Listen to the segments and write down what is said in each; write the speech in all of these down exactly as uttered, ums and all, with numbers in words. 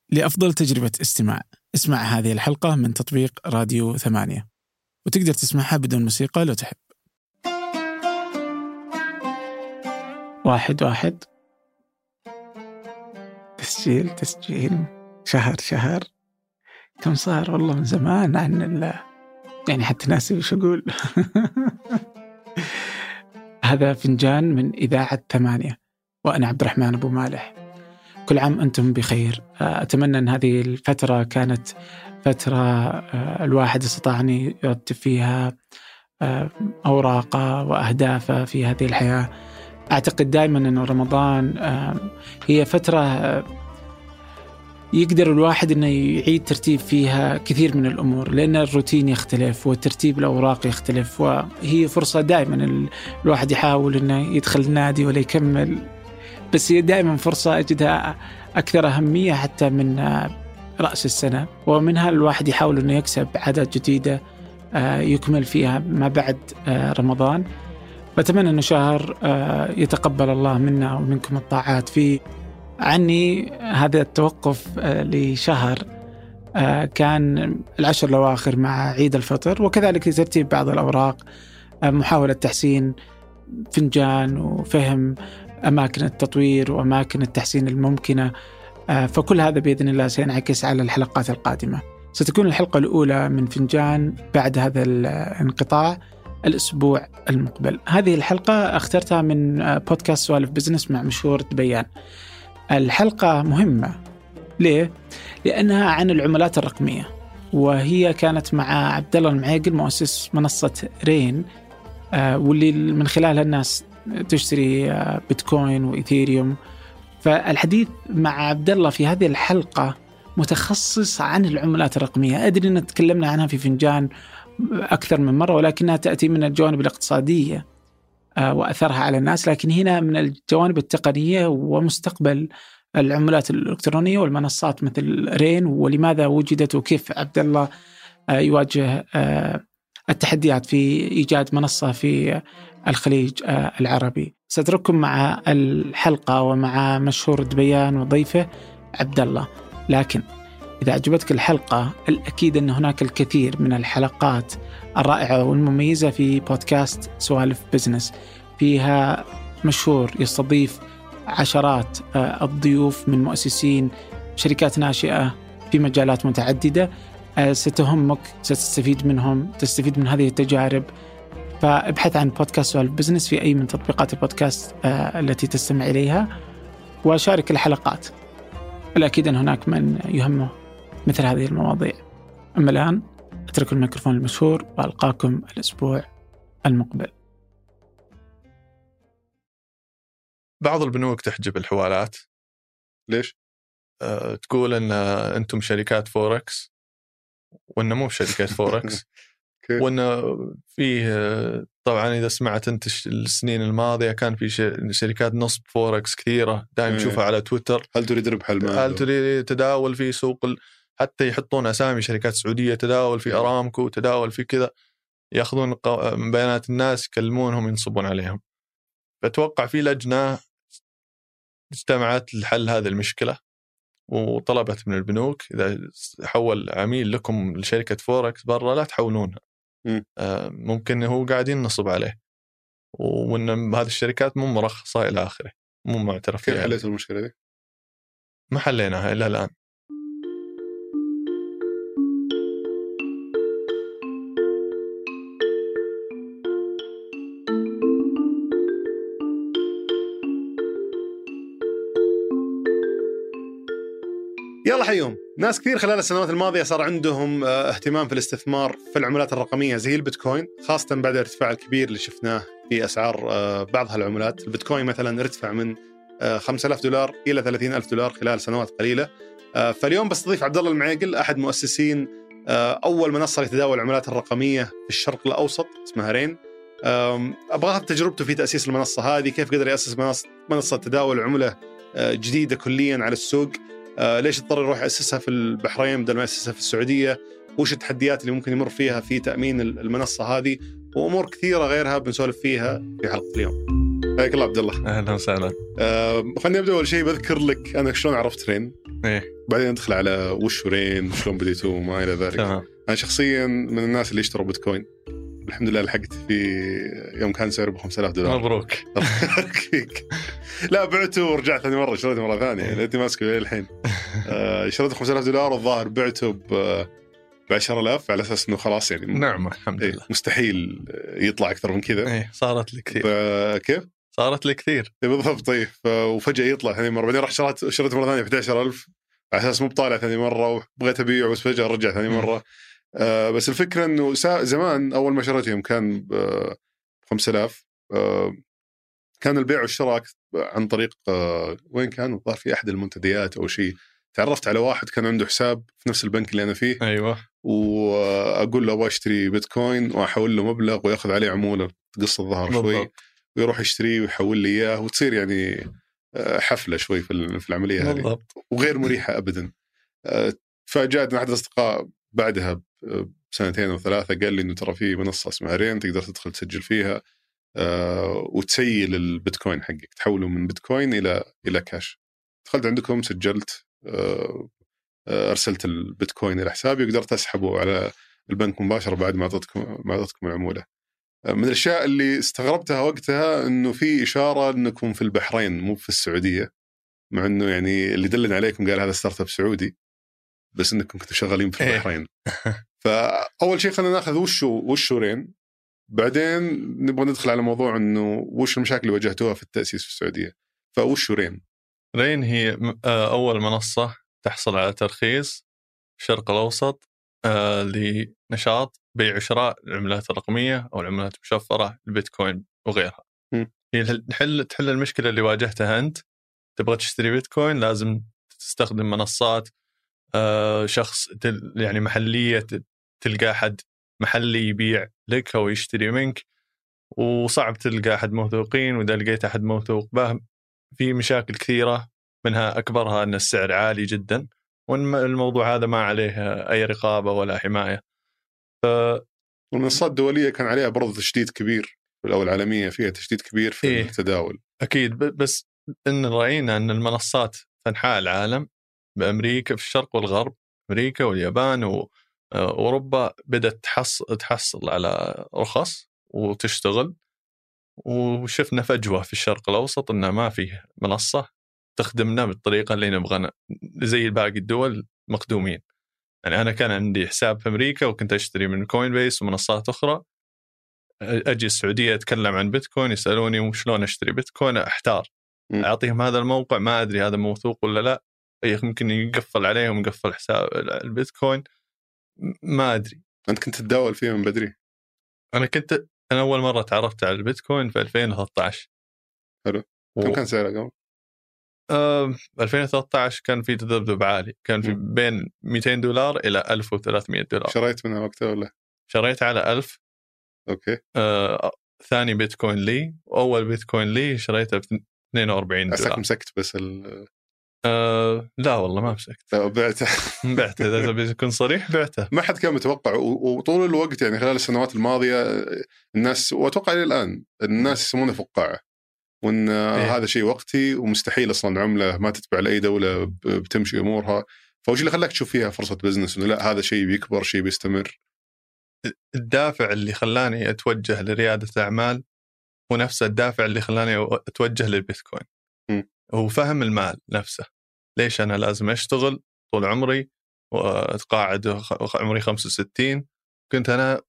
لأفضل تجربة استماع. اسمع هذه الحلقة من تطبيق راديو ثمانية، وتقدر تسمعها بدون موسيقى لو تحب. واحد واحد تسجيل تسجيل شهر شهر كم صار والله من زمان عن الله، يعني حتى ناسي وش أقول. هذا فنجان من إذاعة ثمانية، وأنا عبد الرحمن أبو مالح. كل عام أنتم بخير. أتمنى أن هذه الفترة كانت فترة الواحد استطاع أن يرتب فيها أوراقه وأهدافه في هذه الحياة. أعتقد دائما أن رمضان هي فترة يقدر الواحد أنه يعيد ترتيب فيها كثير من الأمور، لأن الروتين يختلف وترتيب الأوراق يختلف، وهي فرصة دائما الواحد يحاول أنه يدخل النادي ولا يكمل، بس هي دائما فرصة أجدها أكثر أهمية حتى من رأس السنة، ومنها الواحد يحاول أنه يكسب عادات جديدة يكمل فيها ما بعد رمضان. بتمنى أنه شهر يتقبل الله منا ومنكم الطاعات فيه. عني هذا التوقف لشهر كان العشر الأواخر مع عيد الفطر، وكذلك ترتيب بعض الأوراق، محاولة تحسين فنجان وفهم أماكن التطوير وأماكن التحسين الممكنة. فكل هذا بإذن الله سينعكس على الحلقات القادمة. ستكون الحلقة الأولى من فنجان بعد هذا الانقطاع الأسبوع المقبل. هذه الحلقة اخترتها من بودكاست سوالف بزنس مع مشهور دبيان. الحلقة مهمة ليه؟ لأنها عن العملات الرقمية، وهي كانت مع عبد الله المعيقل مؤسس منصة رين، واللي من خلالها الناس تشتري بيتكوين وإيثيريوم. فالحديث مع عبد الله في هذه الحلقة متخصص عن العملات الرقمية. أدري أن تكلمنا عنها في فنجان أكثر من مرة، ولكنها تأتي من الجوانب الاقتصادية وأثرها على الناس، لكن هنا من الجوانب التقنية ومستقبل العملات الإلكترونية والمنصات مثل رين، ولماذا وجدت وكيف عبد الله يواجه التحديات في إيجاد منصة في الخليج العربي. سأترككم مع الحلقة ومع مشهور دبيان وضيفه عبد الله. لكن إذا عجبتك الحلقة، الأكيد أن هناك الكثير من الحلقات الرائعة والمميزة في بودكاست سوالف بزنس. فيها مشهور يستضيف عشرات الضيوف من مؤسسين شركات ناشئة في مجالات متعددة، ستهمك، ستستفيد منهم، تستفيد من هذه التجارب. فابحث عن بودكاست سوالف بزنس في أي من تطبيقات البودكاست التي تستمع إليها، وشارك الحلقات. الأكيد أن هناك من يهمه مثل هذه المواضيع. أما الآن أترك الميكروفون المشهور وألقاكم الأسبوع المقبل. بعض البنوك تحجب الحوالات. ليش؟ أه تقول أن أنتم شركات فوركس، وأن مو شركات فوركس. وأن فيه طبعا إذا سمعت أنت السنين الماضية كان في شركات نصب فوركس كثيرة دائما تشوفها على تويتر. هل تريد ربح المال؟ هل تريد تداول في سوق ال... حتى يحطون أسامي شركات سعودية، تداول في أرامكو، تداول في كذا، يأخذون بيانات الناس يكلمونهم ينصبون عليهم. فأتوقع في لجنة اجتمعت لحل هذه المشكلة، وطلبت من البنوك إذا حول عميل لكم لشركة فوركس برا لا تحولونها، آه ممكن هو قاعدين نصب عليه، وإن هذه الشركات مو مرخصة إلى آخره، مو معترف فيها. كيف حليت المشكلة دي؟ ما حليناها إلا الآن. يلا حيوم. ناس كثير خلال السنوات الماضية صار عندهم اهتمام في الاستثمار في العملات الرقمية زي البيتكوين، خاصة بعد الارتفاع الكبير اللي شفناه في أسعار بعض هالعملات. البيتكوين مثلا ارتفع من خمسة آلاف دولار إلى ثلاثين ألف دولار خلال سنوات قليلة. فاليوم بستضيف عبد الله المعيقل، أحد مؤسسين أول منصة لتداول العملات الرقمية في الشرق الأوسط اسمها رين. أبغى أخذ تجربته في تأسيس المنصة هذه، كيف قدر يأسس منصة, منصة تداول عملة جديدة كليا على السوق، ليش اضطر يروح يأسسها في البحرين بدل ما يأسسها في السعودية، وش التحديات اللي ممكن يمر فيها في تأمين المنصة هذه، وأمور كثيرة غيرها بنسولف فيها في حلقة اليوم. حياك الله عبد الله. أهلا وسهلا. أه خليني أبدأ أول شيء بذكر لك أنا شلون عرفت رين. إيه. بعدين ندخل على وش ورين شلون بديتوا وما إلى ذلك. تمام. أنا شخصيا من الناس اللي يشتروا بيتكوين، الحمد لله لحقت في يوم كان سعره بخمسة آلاف دولار. مبروك. لا بعته ورجعت ثاني مرة شريته مرة ثانية لأني ماسكه ليه الحين. آه شريته خمسة آلاف دولار والظاهر بعته ب بعشرة آلاف على أساس إنه خلاص يعني نعم الحمد لله. إيه مستحيل يطلع أكثر من كذا. إيه صارت لي كثير. كيف؟ صارت لي كثير. إيه بالضبط. طيب وفجأة يطلع ثاني مرة، بعدين راح شريت شريته مرة ثانية ب أحد عشر ألف على أساس مو بطالع ثاني مرة وبغيت أبيعه بس فجأة رجع ثاني مرة. آه بس الفكرة إنه زمان أول ما شريتهم كان ب خمسة آلاف. آه كان البيع والشراء عن طريق آه وين كان الظاهر في أحد المنتديات أو شيء. تعرفت على واحد كان عنده حساب في نفس البنك اللي أنا فيه. أيوة. وأقول له أبغى أشتري بيتكوين وأحول له مبلغ ويأخذ عليه عمولة تقص الظهر شوي ويروح يشتريه ويحول لي إياه وتصير يعني حفلة شوي في العملية هذه وغير مريحة أبدا. فجاءتنا أحد الأصدقاء بعدها بسنتين أو ثلاثة قال لي إنه ترى في منصة اسمها رين تقدر تدخل تسجل فيها وتسيل البيتكوين حقك تحوله من بيتكوين إلى إلى كاش. دخلت عندكم سجلت أرسلت البيتكوين إلى حسابي وقدرت أسحبه على البنك مباشرة بعد ما أعطتكم ما أعطتكم العمولة. من الأشياء اللي استغربتها وقتها إنه في إشارة إنكم في البحرين مو في السعودية، مع إنه يعني اللي دلنا عليكم قال هذا ستارت اب سعودي بس إنكم كنتوا شغالين في البحرين. فأول شيء خلينا نأخذ وشو وشو رين، بعدين نبغى ندخل على موضوع إنه وش المشاكل اللي واجهتوها في التأسيس في السعودية. فوشو رين؟ رين هي أول منصة تحصل على ترخيص الشرق الأوسط آه لنشاط بيع وشراء العملات الرقمية أو العملات المشفرة البيتكوين وغيرها. م. هي تحل تحل المشكلة اللي واجهتها أنت. تبغى تشتري بيتكوين لازم تستخدم منصات آه شخص يعني محلية تلقى أحد محلي يبيع لك أو يشتري منك، وصعب تلقى أحد موثوقين، وإذا لقيت أحد موثوق به في مشاكل كثيرة منها أكبرها أن السعر عالي جدا وأن الموضوع هذا ما عليه أي رقابة ولا حماية. ف... والمنصات الدولية كان عليها برضو تشديد كبير، أو العالمية فيها تشديد كبير في إيه؟ التداول. أكيد، بس إن رأينا أن المنصات في أنحاء العالم بأمريكا في الشرق والغرب، أمريكا واليابان وأوروبا بدأت تحص... تحصل على رخص وتشتغل، وشفنا فجوة في الشرق الأوسط إنه ما فيه منصة تخدمنا بالطريقة اللي نبغى زي باقي الدول مقدومين. يعني أنا كان عندي حساب في أمريكا وكنت أشتري من كوين بيس ومنصات أخرى، أجي السعودية أتكلم عن بيتكوين يسألوني وشلون أشتري بيتكوين، أحتار م. أعطيهم هذا الموقع ما أدري هذا موثوق ولا لا، يمكن يقفل عليهم يقفل حساب البيتكوين ما أدري. أنت كنت تداول فيه من بدري؟ أنا كنت أنا أول مرة تعرفت على البيتكوين في ألفين وثلاثة عشر. حلو. كم و... كان سعره قبل؟ أه... ألفين وثلاثة عشر كان في تذبذب عالي، كان في م. بين مئتين دولار إلى ألف وثلاثمئة دولار. شريت منها وقتها ولا؟ شريت على ألف. أوكي. أه... ثاني بيتكوين لي وأول بيتكوين لي شريته ب اثنين وأربعين دولار. أساك مسكت بس ال... أه... لا والله ما مسكت. بعته. بعته إذا بيكون صريح بعته. ما حد كان متوقع، وطول الوقت يعني خلال السنوات الماضية الناس، وأتوقع إلى الآن الناس يسمونه فقاعة، وإن إيه؟ هذا شيء وقتي ومستحيل أصلاً عملة ما تتبع لأي دولة بتمشي أمورها. فوش اللي خلاك تشوف فيها فرصة بزنس إنه لا هذا شيء بيكبر، شيء بيستمر؟ الدافع اللي خلاني أتوجه لريادة أعمال هو نفس الدافع اللي خلاني أتوجه للبيتكوين. م. هو فهم المال نفسه. ليش أنا لازم أشتغل طول عمري وأتقاعد عمري خمسة وستين؟ كنت أنا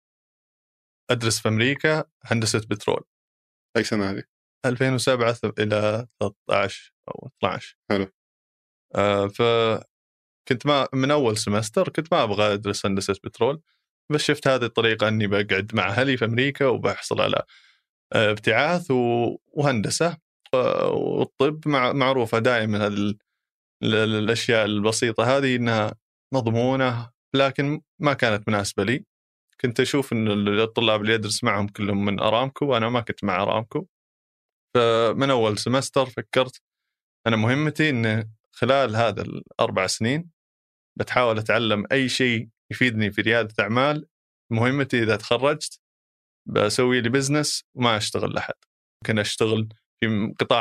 أدرس في أمريكا هندسة بترول. أي سنة هذه؟ ألفين وسبعة إلى ثلاثة عشر أو اثنا عشر. حلو. آه فكنت ما من أول سمستر كنت ما أبغى أدرس هندسة بترول، بس شفت هذه الطريقة أني بقعد مع أهلي في أمريكا وبحصل على آه ابتعاث وهندسة والطب مع معروفة دائما هذه الأشياء البسيطة هذه إنها مضمونة، لكن ما كانت مناسبة لي. كنت أشوف إن الطلاب اللي أدرس معهم كلهم من أرامكو وأنا ما كنت مع أرامكو. فمن أول سمستر فكرت أنا مهمتي إن خلال هذا الأربع سنين بتحاول أتعلم أي شيء يفيدني في ريادة أعمال. مهمتي إذا تخرجت بسوي لي بزنس وما أشتغل لحد، ممكن أشتغل في قطاع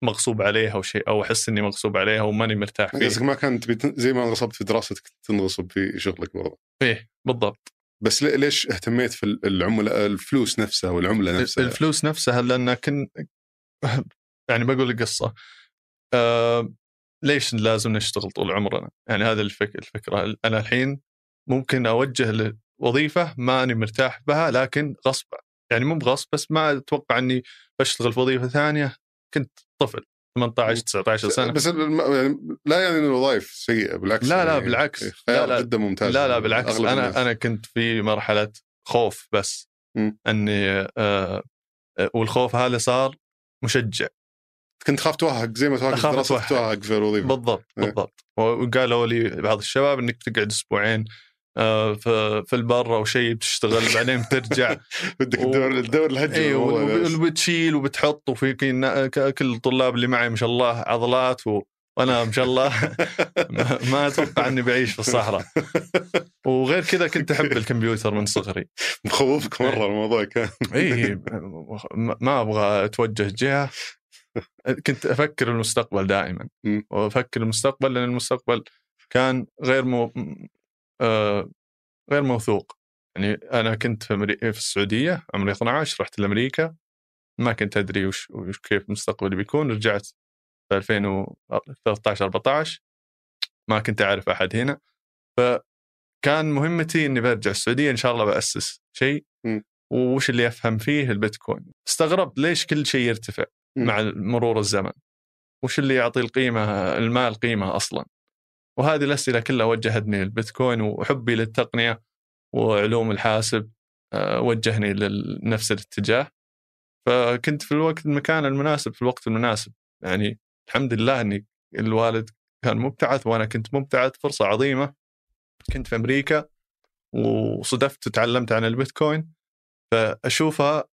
مغصوب عليها أو شيء، أو أحس إني مغصوب عليها وماني مرتاح فيه. قصدك ما كانت بت... زي ما انغصبت في دراستك تنغصب في شغلك برضه. إيه بالضبط. بس ليش اهتميت في العملة الفلوس نفسها والعملة نفسها؟ الفلوس نفسها لأن كن يعني بقول القصة أه... ليش لازم نشتغل طول عمرنا؟ يعني هذا الفك... الفكرة. أنا الحين ممكن أوجه لوظيفة ما أنا مرتاح بها لكن غصب، يعني مو بغصب، بس ما أتوقع أني بشتغل في وظيفة ثانية. كنت طفل ثمانية عشر تسعة عشر سنة. بس يعني لا يعني أن الوظائف سيئة، بالعكس. لا لا يعني بالعكس. خيار لا لا جدا ممتاز. لا لا بالعكس. أنا الناس. أنا كنت في مرحلة خوف بس م. أني آه والخوف هذا صار مشجع. كنت خاف توهق زي ما توهق في الدراسة توهق في الوظيفة. بالضبط بالضبط. وقالوا لي بعض الشباب انك تقعد اسبوعين في في البر او شيء بتشتغل بعدين بترجع بدك الدور الدور الهجر. اي وبتشيل وبتحط، وفي كل الطلاب اللي معي ما شاء الله عضلات و... وانا ما شاء الله ما اتوقع اني بعيش في الصحراء. وغير كذا كنت احب الكمبيوتر من صغري. مخوفك مره الموضوع كان. اي ما ابغى اتوجه جهه، كنت أفكر المستقبل دائما، وأفكر المستقبل لأن المستقبل كان غير مو... آه... غير موثوق. يعني أنا كنت في, أمري... في السعودية عمري اثنا عشر، رحت لأمريكا ما كنت أدري وش... وش كيف مستقبلي بيكون. رجعت في ألفين وثلاثة عشر أربعة عشر ما كنت أعرف أحد هنا، فكان مهمتي إني برجع السعودية إن شاء الله بأسس شيء. وش اللي أفهم فيه البيتكوين. استغربت ليش كل شيء يرتفع مع مرور الزمن، وش اللي يعطي القيمة المال قيمة أصلا. وهذه الأسئلة كلها وجهتني البيتكوين، وحبي للتقنية وعلوم الحاسب وجهني لنفس الاتجاه. فكنت في الوقت المكان المناسب في الوقت المناسب. يعني الحمد لله أني الوالد كان مبتعث وأنا كنت مبتعث، فرصة عظيمة. كنت في أمريكا وصدفت تعلمت عن البيتكوين، فأشوفها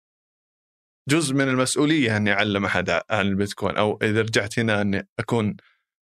جزء من المسؤولية أني أعلم أحد عن البيتكوين، أو إذا رجعت هنا أني أكون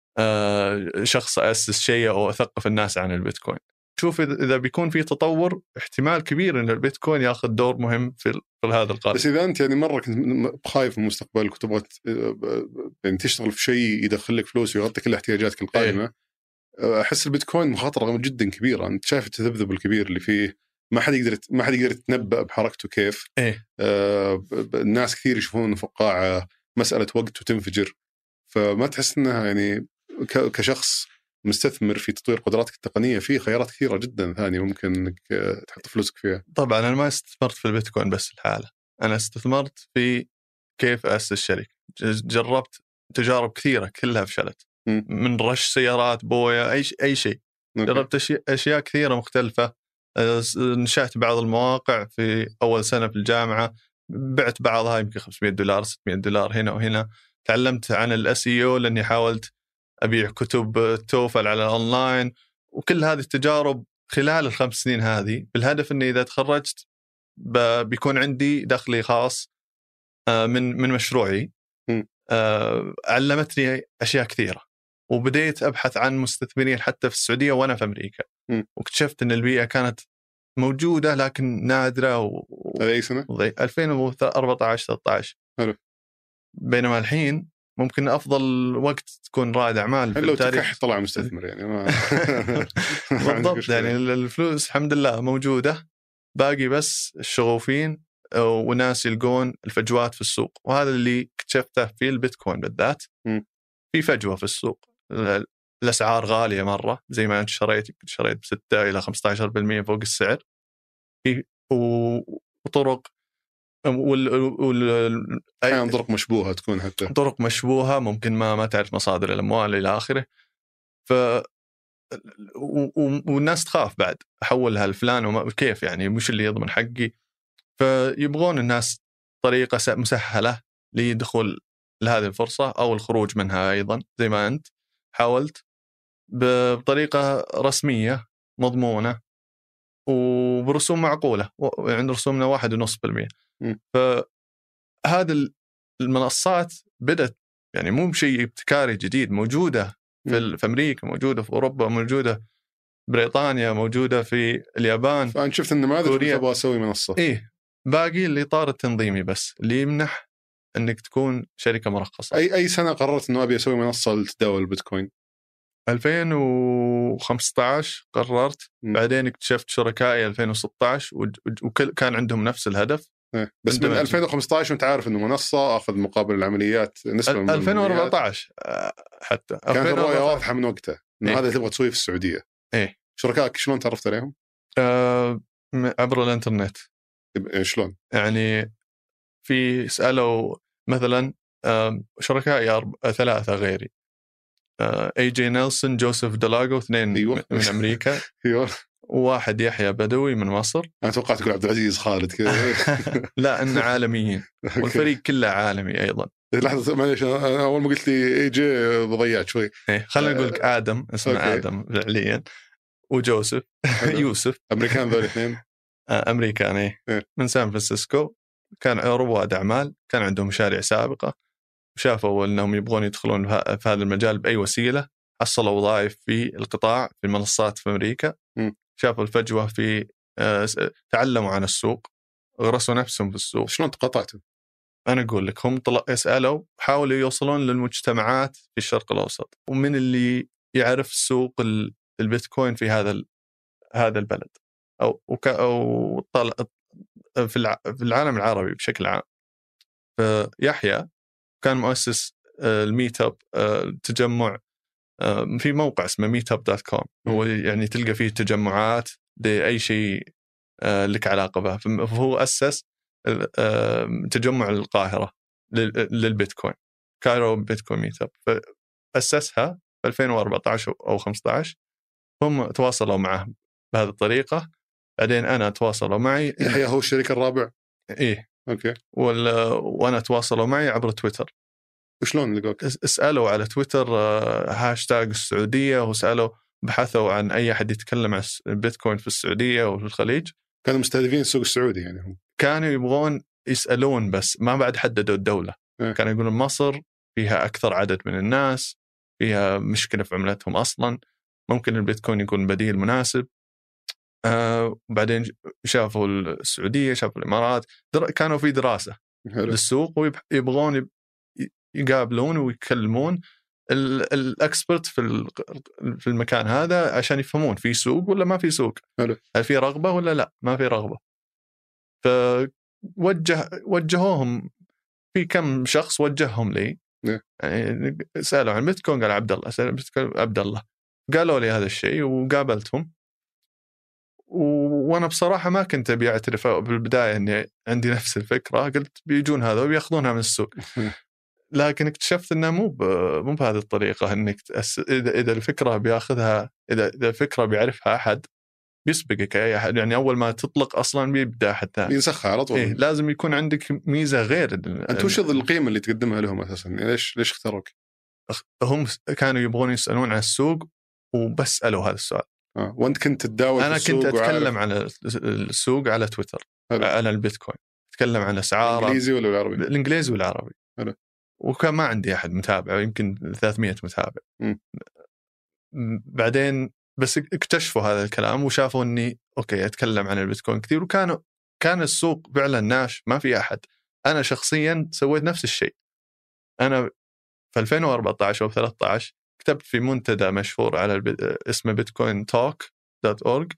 شخص أسس شيء أو أثقف الناس عن البيتكوين. شوف إذا بيكون في تطور احتمال كبير أن البيتكوين يأخذ دور مهم في, في هذا القرن. بس إذا أنت يعني مرة كنت خايف من مستقبلك وتبغى يعني تشتغل في شيء يدخلك فلوس ويغطي كل احتياجاتك القائمة، إيه؟ أحس البيتكوين مخاطرة جدا كبيرة. أنت شايف التذبذب الكبير اللي فيه، ما حد يقدر ما حد يقدر يتنبأ بحركته كيف. إيه؟ آه الناس كثير يشوفون فقاعة مسألة وقت وتنفجر. فما تحس إنها يعني كشخص مستثمر في تطوير قدراتك التقنية في خيارات كثيرة جدا ثانية ممكن إنك تحط فلوسك فيها؟ طبعا أنا ما استثمرت في البيتكوين بس الحالة، أنا استثمرت في كيف أسس شركة. جربت تجارب كثيرة كلها فشلت، م. من رش سيارات بويا أي أي شيء. جربت أشياء أشياء كثيرة مختلفة. نشأت بعض المواقع في أول سنة في الجامعة، بعت بعضها يمكن خمسمية دولار ستمية دولار هنا وهنا. تعلمت عن الأس إي أو لأني حاولت أبيع كتب توفل على الأونلاين. وكل هذه التجارب خلال الخمس سنين هذه بالهدف أني إذا تخرجت بيكون عندي دخلي خاص من من مشروعي. علمتني أشياء كثيرة، وبديت أبحث عن مستثمرين حتى في السعودية وأنا في أمريكا. م. واكتشفت أن البيئة كانت موجودة لكن نادرة. و... هذا أي سنة؟ ألفين وأربعة عشر ثلاثة عشر. حلو. بينما الحين ممكن أفضل وقت تكون رائد أعمال في التاريخ. لو طلع مستثمر يعني ما بالضبط. يعني الفلوس الحمد لله موجودة، باقي بس الشغوفين وناس يلقون الفجوات في السوق. وهذا اللي اكتشفته في البيتكوين بالذات. م. في فجوة في السوق، الأسعار غالية مرة. زي ما أنت شريت شريت بستة إلى خمسة عشر بالمئة فوق السعر. في وطرق وال وال أحيانا طرق مشبوهة تكون، حتى طرق مشبوهة ممكن ما ما تعرف مصادر الأموال إلى آخره. ف والناس تخاف بعد أحولها لفلان وما كيف، يعني مش اللي يضمن حقي. فيبغون الناس طريقة مسهلة لدخول لهذه الفرصة أو الخروج منها أيضا، زي ما أنت حاولت بطريقة رسمية مضمونة وبرسوم معقولة. يعني رسومنا واحد ونص بالمئة. فهذا المنصات بدأت يعني مو بشيء ابتكاري جديد، موجودة في, في أمريكا، موجودة في أوروبا، موجودة بريطانيا، موجودة في اليابان. فأنا شفت إن ما أدري أبغى أسوي منصة. إيه، باقي الإطار التنظيمي بس اللي يمنح انك تكون شركه مرخصه. اي اي سنه قررت انه ابي اسوي منصه لتداول البيتكوين؟ ألفين وخمسة عشر قررت. م. بعدين اكتشفت شركائي ألفين وستة عشر وكان عندهم نفس الهدف. إيه. بس من ألفين وخمسة عشر وانت عارف انه منصه اخذ مقابل العمليات نسبه من ألفين وأربعة عشر حتى كانت الرؤيه واضحه من وقتها انه إيه؟ هذا اللي تبغى تسويه في السعوديه. ايه شركائك شلون تعرفت عليهم؟ آه عبر الانترنت. شلون يعني؟ في سالوا مثلا آه شركائي أرب... ثلاثه غيري، اي جي نيلسون، جوزيف دلاغو، اثنين أيوة. من امريكا ايوه، وواحد يحيى بدوي من مصر. انا توقعت تقول عبد العزيز خالد كذا. لا ان عالميين والفريق كله عالمي ايضا. لحظه معليش، انا اول ما قلت لي اي جي ضيعت شوي. ايه خلينا نقول لك ادم، اسمه أوكي. ادم فعليا، وجوزيف يوسف. امريكان ذول الاثنين امريكاني إيه؟ من سان فرانسيسكو، كان رواد اعمال، كان عندهم مشاريع سابقه، وشافوا انهم يبغون يدخلون في هذا المجال باي وسيله. حصلوا وظائف في القطاع في المنصات في امريكا. م. شافوا الفجوه في آه تعلموا عن السوق، غرسوا نفسهم في السوق. شلون تقاطعتوا؟ انا اقول لك، هم طلع يسالوا، حاولوا يوصلون للمجتمعات في الشرق الاوسط، ومن اللي يعرف سوق البيتكوين في هذا هذا البلد او وك او طلع في العالم العربي بشكل عام. فيحيى كان مؤسس الميت اب، تجمع في موقع اسمه ميت اب دوت كوم، هو يعني تلقى فيه تجمعات لأي شيء لك علاقة به. فهو أسس تجمع القاهرة للبيتكوين، كايرو بيتكوين ميت اب، فأسسها في ألفين وأربعة عشر أو خمسة عشر. هم تواصلوا معه بهذه الطريقة. بعدين أنا تواصلوا معي. يحيى هو الشريك الرابع؟ إيه أوكي. وأنا تواصلوا معي عبر تويتر. وشلون لقوك؟ اسألوا على تويتر هاشتاج السعودية، وسألوا بحثوا عن أي أحد يتكلم عن البيتكوين في السعودية وفي الخليج. كانوا مستهدفين السوق السعودي يعني هم. كانوا يبغون يسألون بس ما بعد حددوا الدولة. اه. كانوا يقولون مصر فيها أكثر عدد من الناس، فيها مشكلة في عملتهم أصلا، ممكن البيتكوين يكون بديل مناسب. آه بعدين شافوا السعودية، شافوا الإمارات، كانوا في دراسة حلو. للسوق، ويبغون يقابلون ويكلمون الأكسبرت في في المكان هذا عشان يفهمون في سوق ولا ما في سوق. حلو. هل في رغبة ولا لا ما في رغبة. فوجه وجهوهم في كم شخص وجههم لي. يعني سألوا عن بيتكوين، قال عبد الله، سألوا بيتكوين عبد الله، قالوا لي هذا الشيء وقابلتهم. وأنا بصراحة ما كنت أبي أعترف بالبداية أني عندي نفس الفكرة، قلت بيجون هذا ويأخذونها من السوق. لكن اكتشفت انه مو مو بهذه الطريقه، انك تأس... اذا اذا الفكره بياخذها، اذا اذا الفكره بيعرفها احد بيسبقك اي احد. يعني اول ما تطلق اصلا بيبدا احد ثاني ينسخها على طول. إيه لازم يكون عندك ميزه غير. انت وش القيمه اللي تقدمها لهم اساسا؟ ليش ليش اختاروك؟ هم كانوا يبغون يسالون عن السوق وبس سالوا هذا السؤال. اه وانت كنت تداول انا في كنت اتكلم وعارف... عن السوق على تويتر. هلو. على البيتكوين اتكلم عن اسعاره. الانجليزي ولا العربي؟ الانجليزي والعربي. هلو. وكان ما عندي أحد متابع، يمكن ثلاثمية متابع. م. بعدين بس اكتشفوا هذا الكلام وشافوا أني أوكي أتكلم عن البيتكوين كثير، وكانوا كان السوق فعلا ناش، ما في أحد. أنا شخصيا سويت نفس الشيء. أنا في ألفين وأربعة عشر أو ثلاثة عشر كتبت في منتدى مشهور على البي... اسمه بيتكوين توك دوت أورج.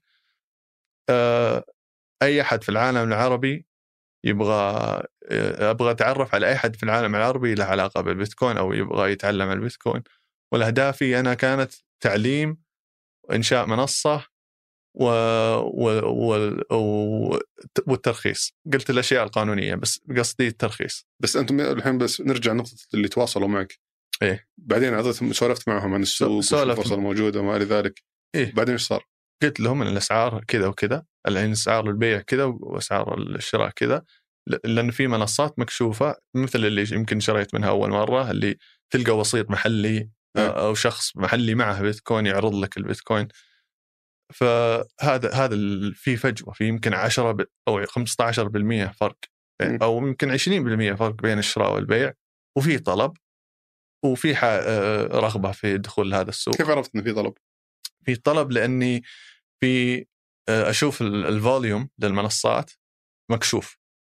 أي أحد في العالم العربي يبغى أبغى أتعرف على أي حد في العالم العربي له علاقة بالبيتكوين أو يبغى يتعلم عن البيتكوين. والأهدافي أنا كانت تعليم وإنشاء منصة و... و... و... والترخيص. قلت الأشياء القانونية بس قصدي الترخيص. بس أنتم الحين بس نرجع نقطة اللي تواصلوا معك. إيه. بعدين عادتهم سولفت معهم عن السوق والفرصة الموجودة وما إلى ذلك. إيه. بعدين إيش صار؟ قلت لهم أن الأسعار كذا وكذا، الحين أسعار البيع كذا وأسعار الشراء كذا، لأن في منصات مكشوفة مثل اللي يمكن شريت منها أول مرة، اللي تلقى وسيط محلي أو شخص محلي معه بيتكوين يعرض لك البيتكوين. فهذا هذا في فجوة، في يمكن عشرة أو خمسة عشر بالمئة فرق، أو يمكن عشرين بالمئة فرق بين الشراء والبيع، وفي طلب وفي رغبة في دخول هذا السوق. كيف عرفت إن في طلب؟ في طلب لأني في أشوف الفوليوم للمنصات مكشوف،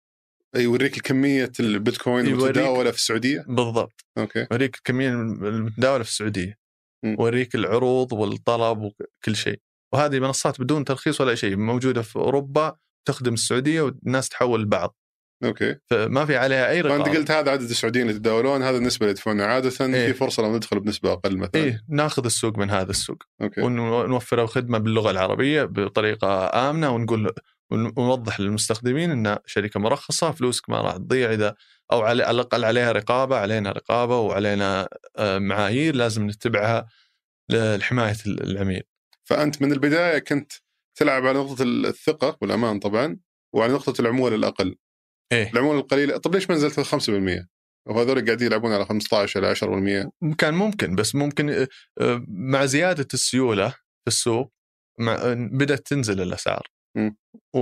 يوريك الكمية البيتكوين المتداولة في السعودية. بالضبط. أوكي. يوريك الكمية المتداولة في السعودية، يوريك العروض والطلب وكل شيء. وهذه منصات بدون ترخيص ولا شيء، موجودة في أوروبا، تخدم السعودية والناس تحول البعض. أوكي. فما في عليها أي رقابة. فأنت قلت هذا عدد السعوديين اللي يتداولون، هذا النسبة اللي يدفعونها عادة. إيه؟ في فرصة لو ندخل بنسبة أقل مثلا. إيه، ناخذ السوق من هذا السوق. أوكي. ونوفره خدمة باللغة العربية بطريقة آمنة، ونقول ونوضح للمستخدمين إن شركة مرخصة، فلوسك ما راح تضيع إذا أو على الأقل عليها رقابة، علينا رقابة وعلينا معايير لازم نتبعها لحماية العميل. فأنت من البداية كنت تلعب على نقطة الثقة والأمان طبعا، وعلى نقطة العمولة الأقل. إيه؟ العمولة القليلة. طب ليش ما نزلت خمسة بالمئة وهذول قاعدين يلعبون على خمسة عشر إلى عشرة بالمئة؟ كان ممكن، بس ممكن مع زيادة السيولة في السوق بدأت تنزل الأسعار. و...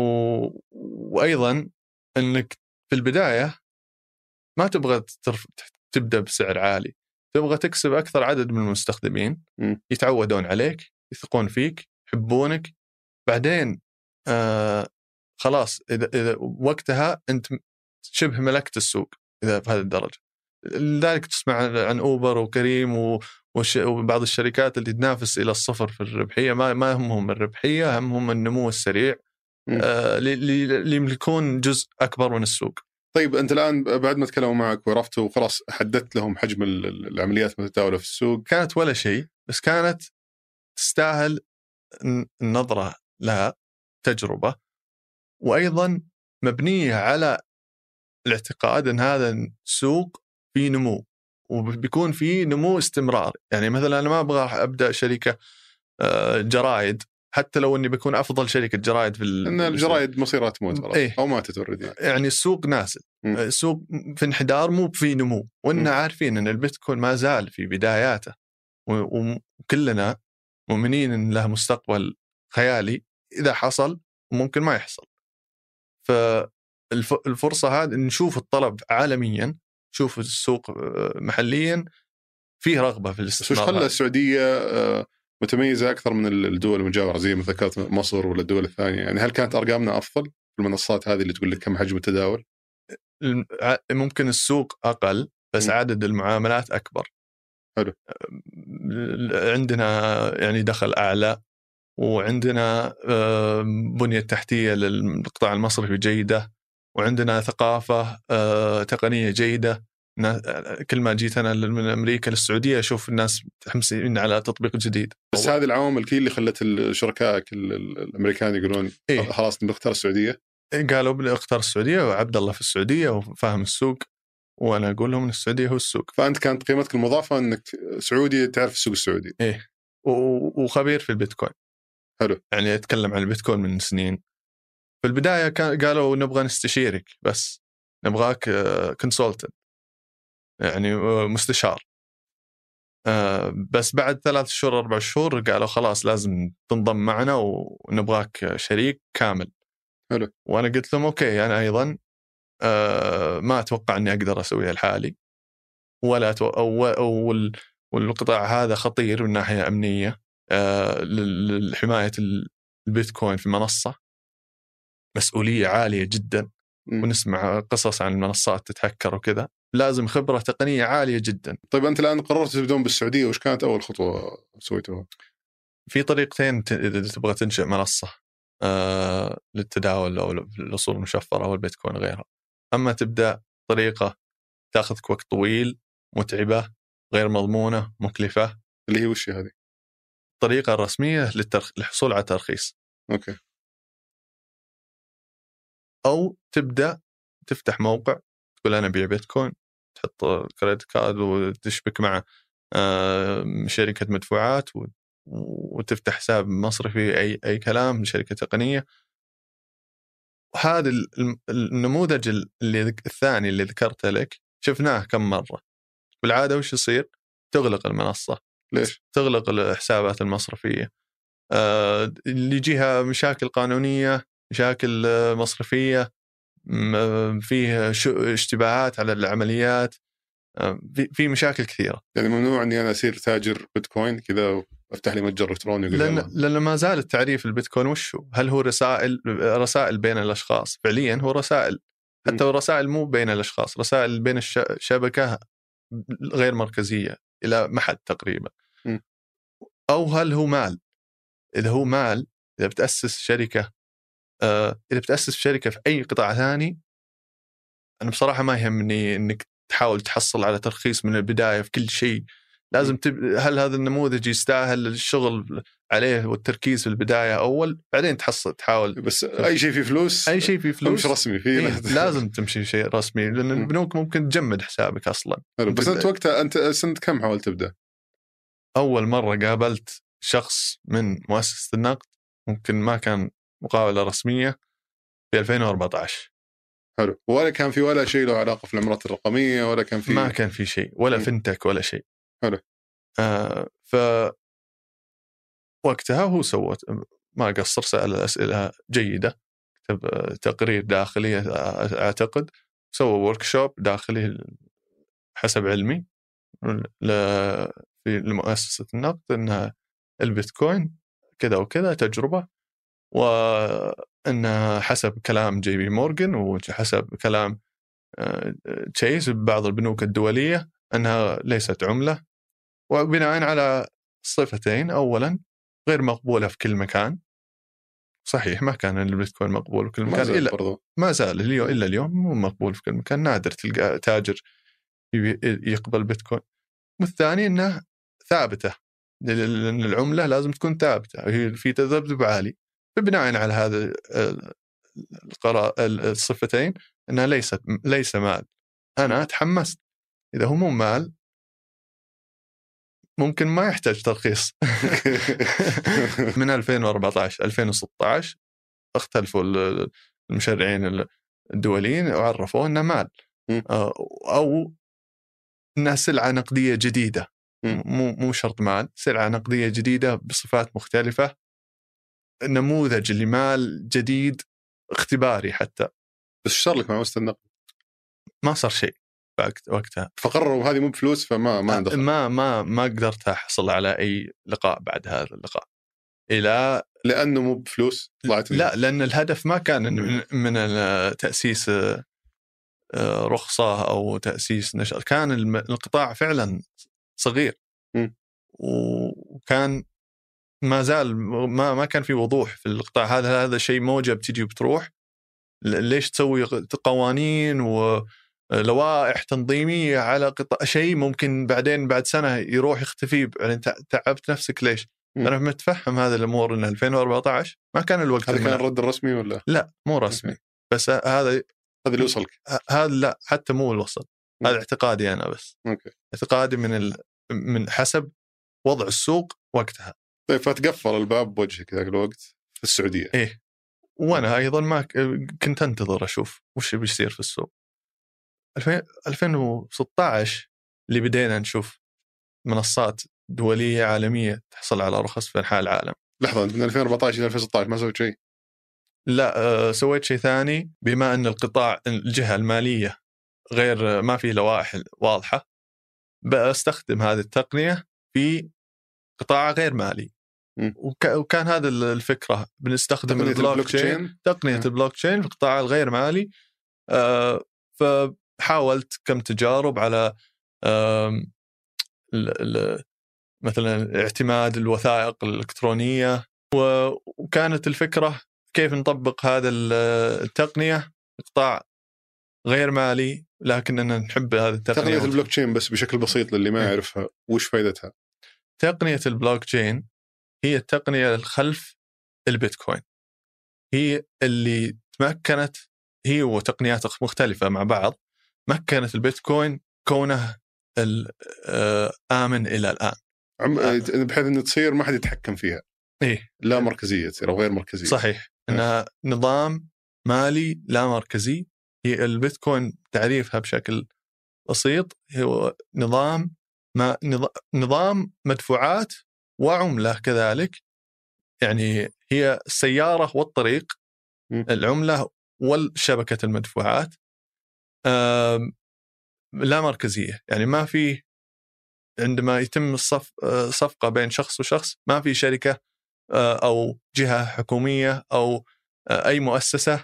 وأيضا أنك في البداية ما تبغى ترف... تبدأ بسعر عالي، تبغى تكسب أكثر عدد من المستخدمين م. يتعودون عليك، يثقون فيك، يحبونك. بعدين آه خلاص إذا... إذا وقتها أنت شبه ملكت السوق إذا في هذه الدرجة. لذلك تسمع عن أوبر وكريم و... وش... وبعض الشركات اللي تنافس إلى الصفر في الربحية. ما ما همهم الربحية، همهم النمو السريع، آه اللي يملكون جزء أكبر من السوق. طيب أنت الآن بعد ما تكلموا معك وعرفتوا وخلاص حددت لهم حجم العمليات المتداولة في السوق، كانت ولا شيء، بس كانت تستاهل النظرة لها، تجربة، وأيضا مبنية على الاعتقاد أن هذا السوق فيه نمو وبيكون فيه نمو استمرار. يعني مثلا أنا ما أبغى أبدأ شركة جرائد حتى لو أني بكون أفضل شركة جرائد في إن الجرائد مصيرها تموت إيه؟ أو ما تتورد يعني. يعني السوق نازل، السوق في انحدار مو في نمو، وإننا عارفين أن البيتكوين ما زال في بداياته، وكلنا مؤمنين أن له مستقبل خيالي إذا حصل ممكن ما يحصل. فالفرصة هذه نشوف الطلب عالميا، نشوف السوق محليا فيه رغبة في الاستثمار. وش خلى السعودية متميزة أكثر من الدول المجاورة زي مثل ذكرت مصر ولا الدول الثانية؟ يعني هل كانت أرقامنا أفضل في المنصات هذه اللي تقول لك كم حجم التداول؟ ممكن السوق أقل بس م. عدد المعاملات أكبر. حلو. عندنا يعني دخل أعلى، وعندنا بنية تحتية للقطاع المصرفي جيدة، وعندنا ثقافة تقنية جيدة. كل ما جيت أنا من أمريكا للسعودية أشوف الناس متحمسين على تطبيق جديد. بس هذه العوامل كي اللي خلت الشركاء الأمريكان يقولون إيه؟ خلاص نختار السعودية. قالوا بنختار السعودية، وعبد الله في السعودية وفاهم السوق، وأنا أقول لهم إن السعودية هو السوق. فأنت كانت قيمتك المضافة أنك سعودي تعرف السوق السعودي. إيه، وخبير في البيتكوين. حلو. يعني أتكلم عن البيتكوين من سنين. في البداية قالوا نبغى نستشيرك، بس نبغاك كونسلتنت، يعني مستشار. بس بعد ثلاث شهور أربع شهور قالوا خلاص لازم تنضم معنا ونبغاك شريك كامل. حلو. وأنا قلت لهم أوكي، أنا أيضا ما أتوقع أني أقدر أسويها لحالي، ولا أتو... أو... أو... والقطاع هذا خطير من ناحية أمنية لحماية البيتكوين في منصة، مسؤولية عالية جدا. م. ونسمع قصص عن المنصات تتهكر وكذا، لازم خبرة تقنية عالية جدا. طيب أنت الآن قررت تبدون بالسعودية، وش كانت أول خطوة سويتوها؟ في طريقتين إذا تبغى تنشئ منصة آه للتداول أو الأصول المشفرة أو البيتكوين غيرها. أما تبدأ طريقة تأخذك وقت طويل، متعبة، غير مضمونة، مكلفة، اللي هي وش هذه؟ الطريقة الرسمية للترخ... للحصول على ترخيص. أوكي. أو تبدأ تفتح موقع تقول أنا بيع بيتكوين، تحط كريدت كارد وتشبك مع شركة مدفوعات وتفتح حساب مصرفي أي أي كلام لشركة تقنية. وهذا النموذج اللي الثاني اللي ذكرته لك شفناه كم مرة. بالعادة وش يصير؟ تغلق المنصة. ليش؟ تغلق الحسابات المصرفية، اللي يجيها مشاكل قانونية، مشاكل مصرفية، فيه اشتباهات على العمليات، في مشاكل كثيرة. يعني ممنوع أني أنا أصير تاجر بيتكوين كذا وأفتح لي متجر إلكتروني؟ لأن, لأن ما زال التعريف البيتكوين وشو؟ هل هو رسائل رسائل بين الأشخاص؟ فعليا هو رسائل حتى رسائل مو بين الأشخاص، رسائل بين الشبكة غير مركزية إلى محد تقريبا. م. أو هل هو مال؟ إذا هو مال، إذا بتأسس شركة آه، إذا بتأسس شركة في أي قطاع ثاني، أنا بصراحة ما يهمني إنك تحاول تحصل على ترخيص من البداية في كل شيء. لازم تب... هل هذا النموذج يستاهل الشغل عليه والتركيز في البداية أول، بعدين تحصل تحاول. بس أي شيء فيه فلوس، أي شيء فيه فلوس مش رسمي فيه إيه؟ لازم تمشي شيء رسمي، لأن البنوك ممكن تجمد حسابك أصلا. بس أنت وقتها أنت سنة كم حاولت تبدأ؟ أول مرة قابلت شخص من مؤسسة النقد ممكن ما كان مقابلة رسمية في ألفين وأربعة عشر. حلو. ولا كان في ولا شيء له علاقة في العملات الرقمية، ولا كان في ما كان في شيء ولا م. فنتك ولا شيء. حلو. آه ف وقتها هو سوت ما قصر، سأل أسئلة جيدة، كتب تقرير داخلي أعتقد، سوى وركشوب داخلي حسب علمي في لمؤسسة النقد أنها البيتكوين كذا وكذا تجربة، وأنها حسب كلام جي بي مورغان وحسب كلام تشيس ببعض البنوك الدولية أنها ليست عملة، وبناء على صفتين: أولا غير مقبولة في كل مكان. صحيح ما كان البيتكوين مقبول في كل مكان، ما إلا برضو. ما زال اليوم إلا اليوم مو مقبول في كل مكان، نادر تلقى تاجر يقبل بيتكوين. والثاني أنها ثابتة، لأن العملة لازم تكون ثابتة، هي في تذبذب عالي. فبناء على هذا القرار الصفتين أنها ليست ليس مال. أنا تحمست، إذا هو مو مال ممكن ما يحتاج ترخيص. من ألفين وأربعة عشر ألفين وستة عشر اختلفوا المشرعين الدوليين وعرفوا أنه مال أو أنها سلعة نقدية جديدة، مو مو شرط مال، سلعة نقدية جديدة بصفات مختلفة، نموذج لمال جديد اختباري حتى. بس اشتر لك مع مؤسسة النقد ما صار شيء وقتها، فقرروا هذه مو بفلوس، فما ما دخل. ما ما ما قدرت أحصل على أي لقاء بعد هذا اللقاء، إلى لأنه مو بفلوس طلعت. لا، لأن الهدف ما كان من تأسيس رخصة أو تأسيس نشاط، كان القطاع فعلا صغير م. وكان ما زال ما ما كان في وضوح في القطاع هذا. هذا شيء موجة بتجي وبتروح، ليش تسوي قوانين ولوائح تنظيمية على قطاع شيء ممكن بعدين بعد سنة يروح يختفي، يعني تعبت نفسك ليش؟ م. أنا متفهم هذا الأمور. إن ألفين وأربعة عشر ما كان الوقت. هذا كان الرد الرسمي ولا؟ لا مو رسمي. أوكي. بس هذا هذا اللي وصلك. هذا لا حتى مو الوصل. م. هذا اعتقادي أنا بس. أوكي. اعتقادي من ال... من حسب وضع السوق وقتها. طيب فتقفل الباب بوجهك ذاك الوقت في السعودية. إيه. وأنا أيضا ما كنت أنتظر أشوف وش بيصير في السوق. ألفين وستة عشر اللي بدينا نشوف منصات دولية عالمية تحصل على رخص في أنحاء العالم. لحظة، من ألفين وأربعة عشر إلى ألفين وستة عشر ما سويت شيء؟ لا أه سويت شيء ثاني. بما أن القطاع الجهة المالية غير ما فيه لوائح واضحة، بستخدم هذه التقنية في قطاع غير مالي. وك... وكان هذا الفكرة، بنستخدم البلوك تشين، تقنية البلوك تشين في القطاع الغير مالي. آه فحاولت كم تجارب على آه ال... ال... مثلا اعتماد الوثائق الإلكترونية، وكانت الفكرة كيف نطبق هذا التقنية في قطاع غير مالي، لكننا نحب هذه التقنية. تقنية البلوك تشين بس بشكل بسيط للي ما يعرفها، وش فائدتها؟ تقنية البلوك تشين هي التقنية الخلف البيتكوين، هي اللي تمكنت، هي وتقنيات مختلفة مع بعض، مكنت البيتكوين كونه الآمن إلى الآن، بحيث أن تصير ما حد يتحكم فيها. إيه؟ لا مركزية، تصير غير مركزية. صحيح. إنها نظام مالي لا مركزي. هي البيتكوين تعريفها بشكل بسيط هو نظام ما نظام مدفوعات وعملة كذلك، يعني هي السيارة والطريق، م. العملة والشبكة المدفوعات لا مركزية. يعني ما في، عندما يتم الصف صفقة بين شخص وشخص، ما في شركة أو جهة حكومية أو أي مؤسسة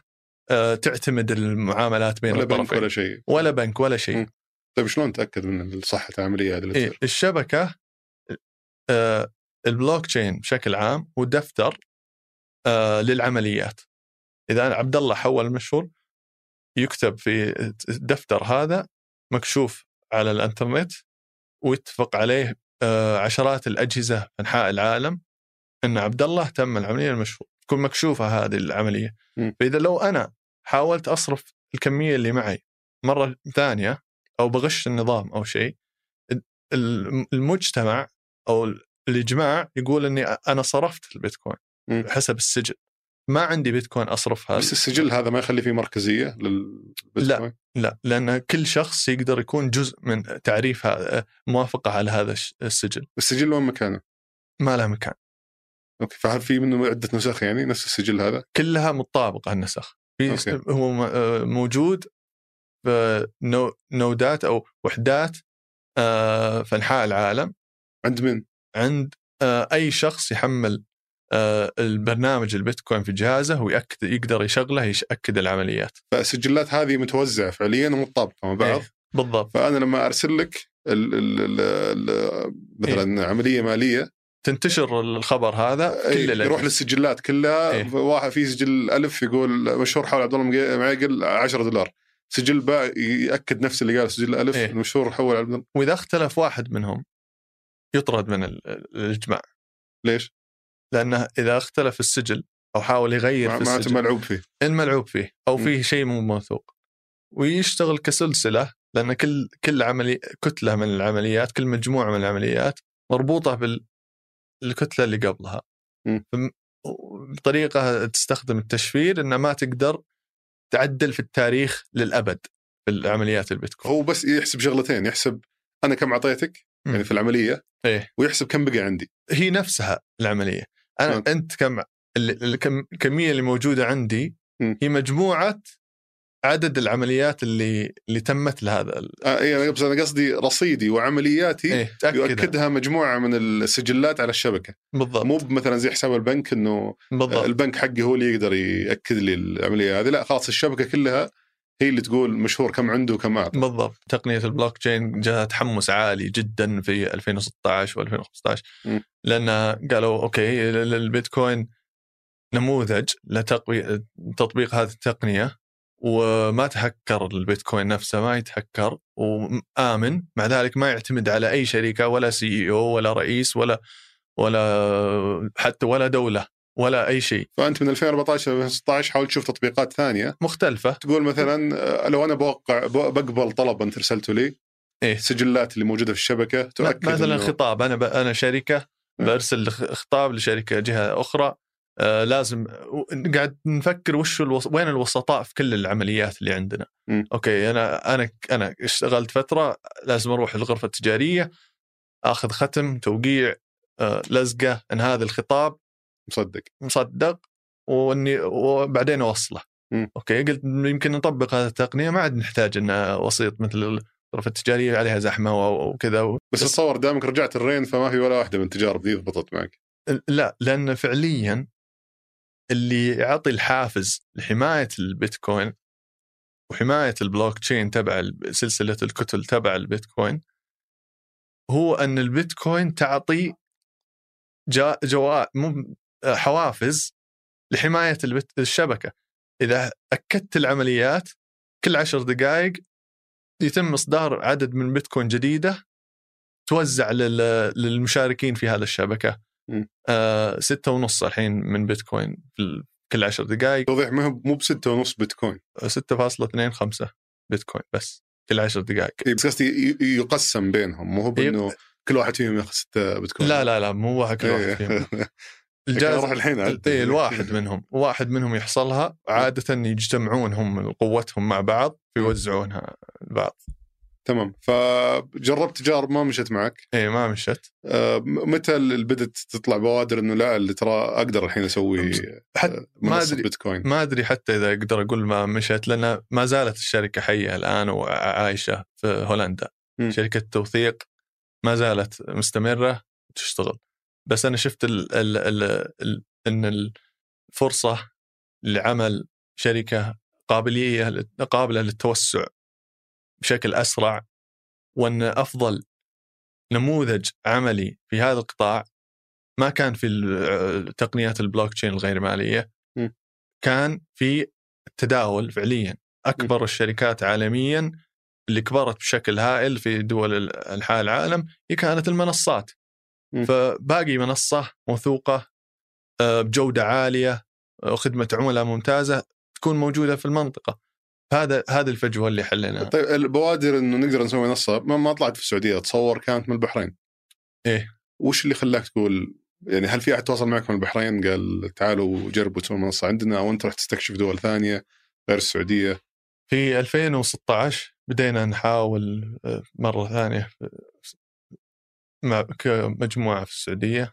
آه تعتمد المعاملات بين ولا الطرفين بنك ولا شيء ولا بنك ولا شيء. م. طيب شلون تأكد من صحة العملية هذه؟ إيه الشبكة آه البلوك تشين بشكل عام هو دفتر آه للعمليات. إذا عبد الله حول مشهور يكتب في الدفتر هذا مكشوف على الانترنت ويتفق عليه آه عشرات الأجهزة في أنحاء العالم أن عبد الله تم العملية المشهور، تكون مكشوفة هذه العملية. م. فإذا لو أنا حاولت أصرف الكمية اللي معي مرة ثانية أو بغش النظام أو شيء، المجتمع أو الإجماع يقول أني أنا صرفت البيتكوين م. حسب السجل، ما عندي بيتكوين أصرفها. بس السجل هذا ما يخلي فيه مركزية للبيتكوين؟ لا لا، لأن كل شخص يقدر يكون جزء من تعريف موافقة على هذا السجل. السجل وين مكانه؟ ما له مكان. أوكي، فهل في منه عدة نسخ يعني نفس السجل هذا؟ كلها مطابقة النسخ. في هو موجود في نودات أو وحدات في أنحاء العالم. عند من؟ عند أي شخص يحمل البرنامج البيتكوين في جهازه ويأكد يقدر يشغله يأكد العمليات. فالسجلات هذه متوزعة فعليا ومطابقة مع بعض. إيه بالضبط. فأنا لما أرسل لك ال ال ال مثلا إيه؟ عملية مالية تنتشر الخبر هذا إيه؟ كله يروح للسجلات كلها. إيه؟ واحد في سجل ألف يقول مشهور حول عبد الله معيقل عشرة دولار، سجل باء يأكد نفس اللي قال سجل ألف إيه؟ المشهور حول عبد الله. وإذا اختلف واحد منهم يطرد من الإجماع. ليش؟ لأنه إذا اختلف السجل أو حاول يغير في السجل ملعوب فيه الملعوب فيه أو فيه شيء مو موثوق ويشتغل كسلسلة، لأن كل كل عملية كتلة من العمليات، كل مجموعة من العمليات مربوطة بالكتلة اللي قبلها بطريقة تستخدم التشفير إن ما تقدر تعدل في التاريخ للأبد في العمليات البيتكوين. هو بس يحسب شغلتين، يحسب أنا كم عطيتك يعني في العملية إيه؟ ويحسب كم بقى عندي. هي نفسها العملية. أنا م. أنت كم الكمية اللي موجودة عندي م. هي مجموعة عدد العمليات اللي اللي تمت لهذا. آه إيه بس أنا قصدي رصيدي وعملياتي إيه؟ يؤكدها مجموعة من السجلات على الشبكة. بالضبط. مو مثلا زي حساب البنك إنه بالضبط. البنك حقي هو اللي يقدر يأكد لي العملية هذه، لا خلاص الشبكة كلها هي اللي تقول مشهور كم عنده وكم أعطى. بالضبط. تقنية البلوك تشين جاء تحمس عالي جدا في ألفين وستة عشر وألفين وخمسة عشر م. لأن قالوا أوكي البيتكوين نموذج لتطبيق هذه التقنية وما تهكر البيتكوين نفسه، ما يتهكر وآمن، مع ذلك ما يعتمد على أي شركة ولا سي إي أو ولا رئيس ولا ولا حتى ولا دولة ولا أي شيء. فأنت من ألفين وأربعة عشر ألفين وستة عشر حاول تشوف تطبيقات ثانية مختلفة، تقول مثلا لو أنا بوقع بقبل طلب أنت رسلته لي إيه؟ السجلات اللي موجودة في الشبكة تؤكد مثلا خطاب أنا ب... أنا شركة برسل خطاب لشركة جهة أخرى، آه لازم قاعد نفكر وش الوس... وين الوسطاء في كل العمليات اللي عندنا. م. أوكي أنا أنا أنا اشتغلت فترة لازم أروح الغرفة التجارية أخذ ختم توقيع آه لزقة أن هذا الخطاب مصدق مصدق وإني وبعدين أوصله. م. أوكي قلت يمكن نطبق هذه التقنية ما عاد نحتاج إن وسيط مثل الغرفة التجارية عليها زحمة وكذا و... بس أتصور دامك رجعت الرين فما في ولا واحدة من التجارب دي ضبطت معك. لا لأن فعليا اللي يعطي الحافز لحماية البيتكوين وحماية البلوك تشين تبع سلسلة الكتل تبع البيتكوين هو أن البيتكوين تعطي جا جوا حوافز لحماية الشبكة. إذا أكدت العمليات كل عشر دقائق يتم إصدار عدد من بيتكوين جديدة توزع للمشاركين في هذا الشبكة. آه ستة ونص الحين من بيتكوين في كل عشر دقائق. توضيح ما هو مو بستة ونص بيتكوين، ستة فاصلة اثنين خمسة بيتكوين بس كل عشر دقائق. بس قصدي يقسم بينهم مو هو بأنه يق... كل واحد فيهم ياخذ ستة بيتكوين. لا لا لا مو واحد كل واحد فيهم. الجاز الحين الواحد منهم واحد منهم يحصلها عادة يجتمعون هم قوتهم مع بعض فيوزعونها البعض. تمام. فجربت تجارب ما مشت معك؟ ايه ما مشت. آه متى اللي بدت تطلع بوادر انه لا اللي ترى اقدر الحين اسوي آه ما ادري بيتكوين؟ ما ادري حتى اذا اقدر اقول ما مشت لان ما زالت الشركه حيه الان وعايشه في هولندا. م. شركه توثيق ما زالت مستمره تشتغل. بس انا شفت ال ال ال ال ان الفرصه لعمل شركه قابلية قابلة للتوسع بشكل أسرع، وأن أفضل نموذج عملي في هذا القطاع ما كان في تقنيات البلوكتشين الغير مالية، م. كان في التداول فعليا. أكبر م. الشركات عالميا اللي كبرت بشكل هائل في دول أنحاء العالم هي كانت المنصات. م. فباقي منصة موثوقة بجودة عالية وخدمة عملاء ممتازة تكون موجودة في المنطقة. هذا هذا الفجوة اللي حلنا. طيب البوادر إنه نقدر نسوي منصة ما, ما طلعت في السعودية، تصور كانت من البحرين. إيه وش اللي خلاك تقول يعني هل في أحد تواصل معك من البحرين قال تعالوا جربوا تسووا منصة عندنا، أو أنت رح تستكشف دول ثانية غير السعودية؟ في ألفين وستة عشر بدينا نحاول مرة ثانية مع كمجموعة في السعودية.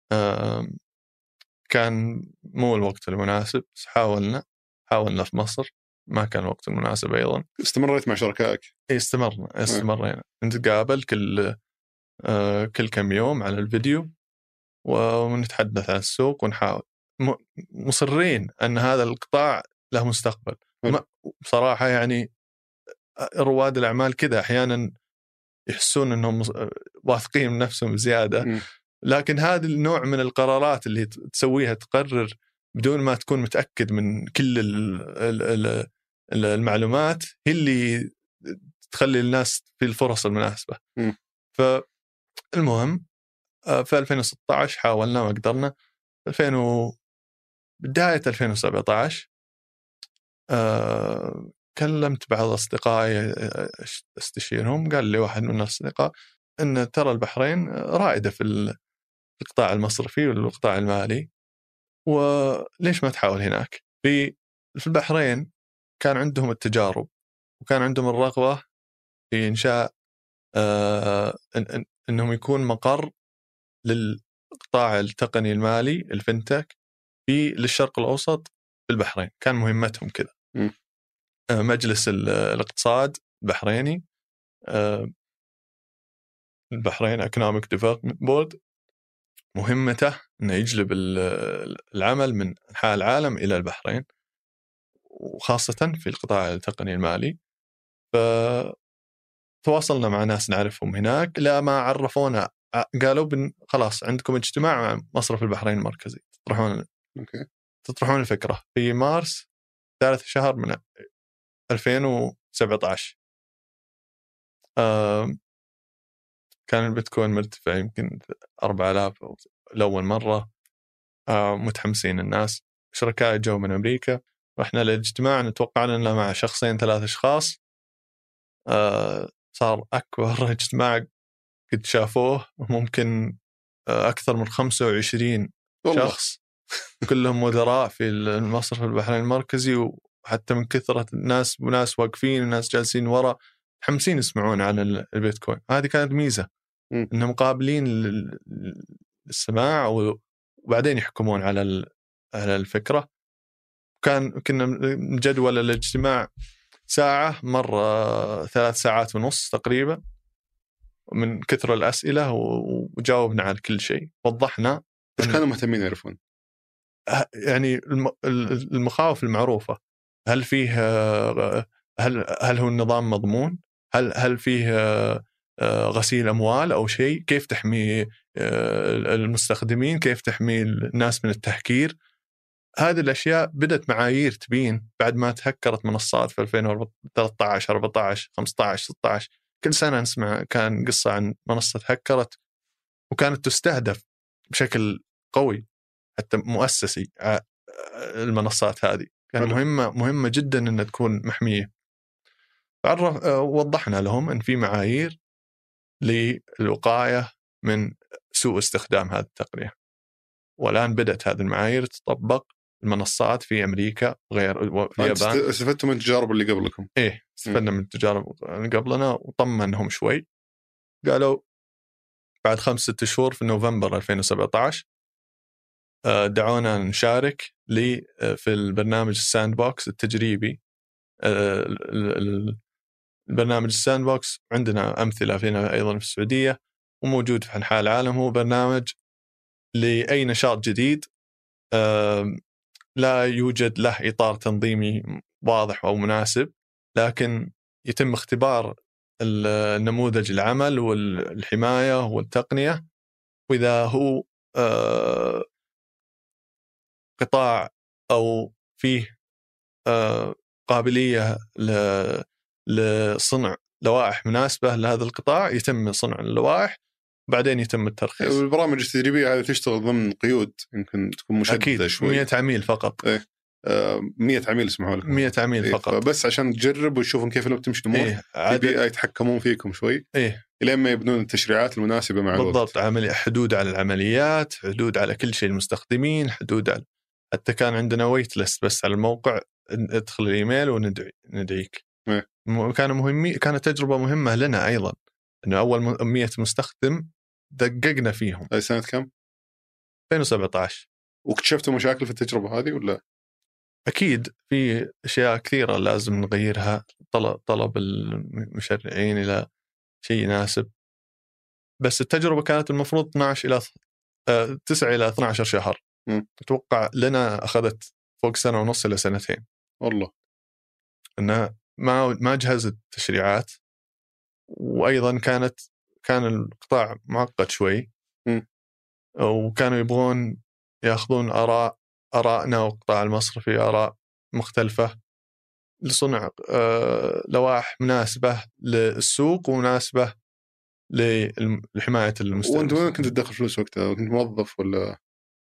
كان مو الوقت المناسب، حاولنا حاولنا في مصر ما كان الوقت المناسب أيضا. استمريت مع شركائك؟ استمرنا استمرنا نتقابل كل آه كل كم يوم على الفيديو ونتحدث عن السوق ونحاول، مصرين أن هذا القطاع له مستقبل. بصراحة يعني رواد الأعمال كذا أحيانا يحسون أنهم واثقين من نفسهم زيادة، لكن هذا النوع من القرارات اللي تسويها تقرر بدون ما تكون متأكد من كل المعلومات هي اللي تخلي الناس في الفرص المناسبة. م. فالمهم في ألفين وستة عشر حاولنا ما قدرنا. ألفين و... بداية ألفين وسبعة عشر أه... كلمت بعض أصدقائي استشيرهم، قال لي واحد من الأصدقاء أن ترى البحرين رائدة في القطاع المصرفي والقطاع المالي، وليش ما تحاول هناك. في في البحرين كان عندهم التجارب وكان عندهم الرغبة في إنشاء آه إن إنهم يكون مقر للقطاع التقني المالي الفنتك في للشرق الأوسط في البحرين. كان مهمتهم كذا. آه مجلس الاقتصاد البحريني، آه البحرين Economic Development Board، مهمته أنه يجلب العمل من أنحاء العالم إلى البحرين، وخاصة في القطاع التقني المالي. فتواصلنا مع ناس نعرفهم هناك، لا ما عرفونا، قالوا بن خلاص عندكم اجتماع مع مصرف البحرين المركزي، تطرحون أوكي. تطرحون الفكرة في مارس ثالث شهر من ألفين وسبعة عشر. كان البيتكوين مرتفع يمكن أربعة آلاف لأول مرة. متحمسين الناس، شركاء جو من أمريكا، وإحنا الاجتماع نتوقع لنا مع شخصين ثلاث أشخاص. صار أكبر اجتماع قد شافوه، ممكن أكثر من خمسة وعشرين شخص كلهم مدراء في المصرف البحرين المركزي، وحتى من كثرة الناس وناس واقفين وناس جالسين وراء حمسين يسمعون عن البيتكوين. هذه كانت ميزة م. إنهم قابلين للسماع وبعدين يحكمون على على الفكرة. كان كنا جدول الاجتماع ساعة، مرة ثلاث ساعات ونص تقريبا من كثر الأسئلة، وجاوبنا على كل شيء. وضحنا إيش كانوا مهتمين يعرفون، يعني المخاوف المعروفة، هل فيه هل هل هو النظام مضمون، هل هل فيه غسيل أموال أو شيء، كيف تحمي المستخدمين، كيف تحمي الناس من التهكير. هذه الأشياء بدأت معايير تبين بعد ما تهكرت منصات في ألفين وثلاثة عشر أربعة عشر خمسة عشر ستة عشر. كل سنة نسمع كان قصة عن منصة هكرت، وكانت تستهدف بشكل قوي حتى مؤسسي. المنصات هذه كان مهمة مهمة جدا أن تكون محمية. عرف وضحنا لهم أن في معايير للوقاية من سوء استخدام هذه التقنية، والآن بدأت هذه المعايير تطبق المنصات في أمريكا وغير في اليابان. استفدتوا من التجارب اللي قبلكم؟ إيه استفدنا من التجارب اللي قبلنا وطمنهم شوي. قالوا بعد خمسة شهور في نوفمبر ألفين وسبعة عشر دعونا نشارك لي في البرنامج الساند بوكس التجريبي. البرنامج الساند بوكس عندنا أمثلة فينا أيضا في السعودية وموجود في أنحاء العالم. هو برنامج لأي نشاط جديد لا يوجد له إطار تنظيمي واضح أو مناسب، لكن يتم اختبار النموذج العمل والحماية والتقنية، وإذا هو قطاع أو فيه قابلية لصنع لوائح مناسبة لهذا القطاع يتم صنع اللوائح، بعدين يتم الترخيص. البرامج التدريبية هذه تشتغل ضمن قيود يمكن تكون مشددة شوي. مية عميل فقط. إيه. آه مية عميل اسمحوا لكم. مية عميل إيه. فقط. بس عشان تجرب وتشوفون كيف لو بتمشي الأمور. إيه. في بيئة يتحكمون فيكم شوي. إيه. إلى ما يبنون التشريعات المناسبة مع الوقت. بالضبط. عملي حدود على العمليات، حدود على كل شيء المستخدمين، حدود على حتى كان عندنا ويت ليست بس على الموقع، ادخل الإيميل وندعي ندعيك. إيه. كانوا مهمين، كانت تجربة مهمة لنا أيضا، إنه أول مية مستخدم دققنا فيهم. هاي سنة كم؟ ألفين وسبعة عشر. واكتشفتوا مشاكل في التجربة هذه ولا؟ أكيد في أشياء كثيرة لازم نغيرها، طلب, طلب المشرعين إلى شيء يناسب. بس التجربة كانت المفروض اثناشر إلى تسعة إلى اثنا عشر شهر. م. أتوقع لنا أخذت فوق سنة ونص إلى سنتين. والله. إنها ما ما جهزت التشريعات، وأيضا كانت كان القطاع معقد شوي. م. وكانوا يبغون يأخذون آراء آرائنا وقطاع المصرفي آراء مختلفة لصنع آه لوائح مناسبة للسوق ومناسبة لحماية المستهلك. وأنت وين كنت تدخل فلوس وقتها؟ كنت موظف ولا؟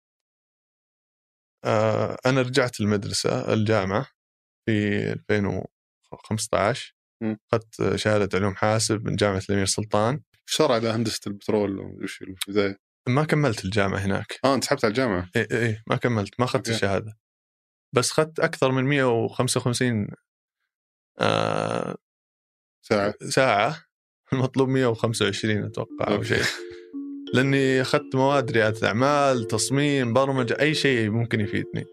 آه أنا رجعت المدرسة الجامعة في ألفين وخمسة عشر، أخذت شهادة علوم حاسب من جامعة الأمير سلطان. صار على هندسة البترول وش البداية؟ ما كملت الجامعة هناك. آه أنت سحبت على الجامعة؟ إيه إيه ما كملت، ما أخذت الشهادة، بس أخذت أكثر من مية وخمسة وخمسين آه ساعة. ساعة المطلوب مية وخمسة وعشرين أتوقع أو شيء، لأني أخذت مواد ريادة أعمال، تصميم، برمجة، أي شيء ممكن يفيدني.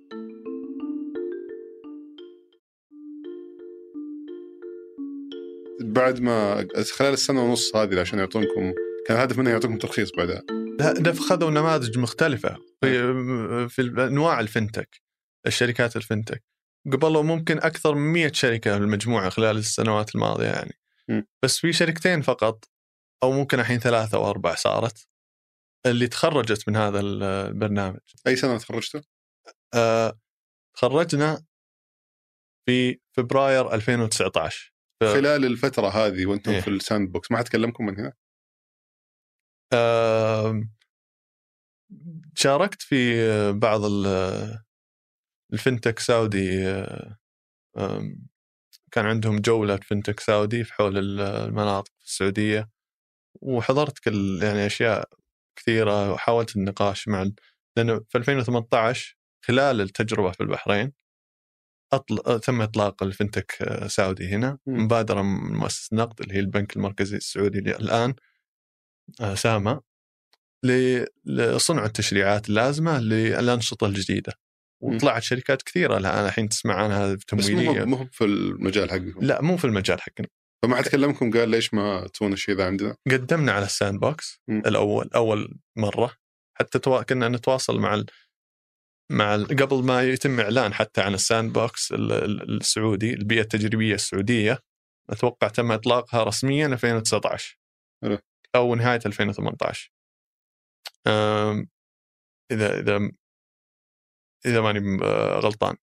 بعد ما خلال السنة ونص هذه عشان يعطونكم، كان الهدف منها يعطونكم ترخيص بعدها؟ لا، خذوا نماذج مختلفة في في أنواع الفنتك، الشركات الفنتك قبلوا ممكن أكثر من مية شركة المجموعة خلال السنوات الماضية يعني. م. بس في شركتين فقط أو ممكن الحين ثلاثة أو أربع صارت اللي تخرجت من هذا البرنامج. أي سنة تخرجتوا؟ آه، تخرجنا في فبراير ألفين وتسعة عشر. ف... خلال الفترة هذه وأنتم إيه؟ في الساند بوكس ما حد كلمكم من هنا؟ آه... شاركت في بعض الفنتك سعودي، آه... كان عندهم جولة فنتك سعودي في حول المناطق السعودية، وحضرت كل يعني أشياء كثيرة وحاولت النقاش مع ال... لأنه في ألفين وثمانية عشر خلال التجربة في البحرين أطل... تم إطلاق الفنتك سعودي هنا، م. مبادرة من مؤسسة النقد اللي هي البنك المركزي السعودي اللي الآن سامة لصنع التشريعات اللازمة للأنشطة الجديدة، وطلعت شركات كثيرة الآن الحين تسمع عنها تمويلية. بس مو مو في المجال حقكم؟ لا مو في المجال حقنا. فما حد كلمكم قال ليش ما تسوون الشيء ذا عندنا؟ قدمنا على الساند بوكس م. الأول أول مرة، حتى توا... كنا نتواصل مع ال... مع ال... قبل ما يتم إعلان حتى عن الساند بوكس السعودي، البيئة التجريبية السعودية، أتوقع تم إطلاقها رسميا ألفين وتسعة عشر أه. أو نهاية ألفين وثمانية عشر. أم... إذا إذا إذا ماني غلطان.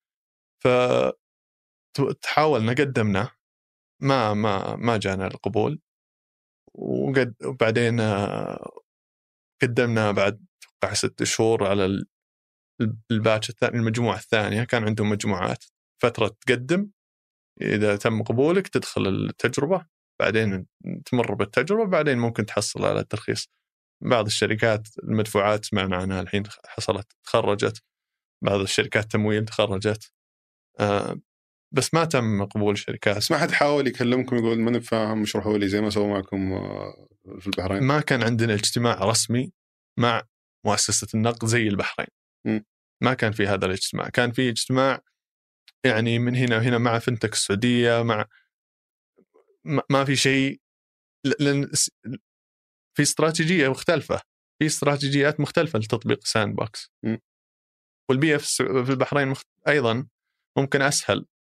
فتحاولنا قدمنا ما ما ما جانا القبول، وقد وبعدين قدمنا بعد توقع ست شهور على الباتش الثاني، المجموعة الثانية كان عندهم مجموعات فترة تقدم، إذا تم قبولك تدخل التجربة، بعدين تمر بالتجربة، بعدين ممكن تحصل على الترخيص. بعض الشركات المدفوعات سمعنا عنها الحين حصلت تخرجت، بعض الشركات تمويل تخرجت، آه بس ما تم قبول الشركات. بس ما حد حاول يكلمكم يقول ما نفهم اشرحوا لي زي ما سووا معكم في البحرين؟ ما كان عندنا اجتماع رسمي مع مؤسسة النقد زي البحرين. م. ما كان في هذا الاجتماع، كان في اجتماع يعني من هنا وهنا مع فنتك السعودية، مع ما في شيء، لأن في استراتيجية مختلفة، في استراتيجيات مختلفة لتطبيق ساند بوكس. م. والبيئة في البحرين أيضا ممكن أسهل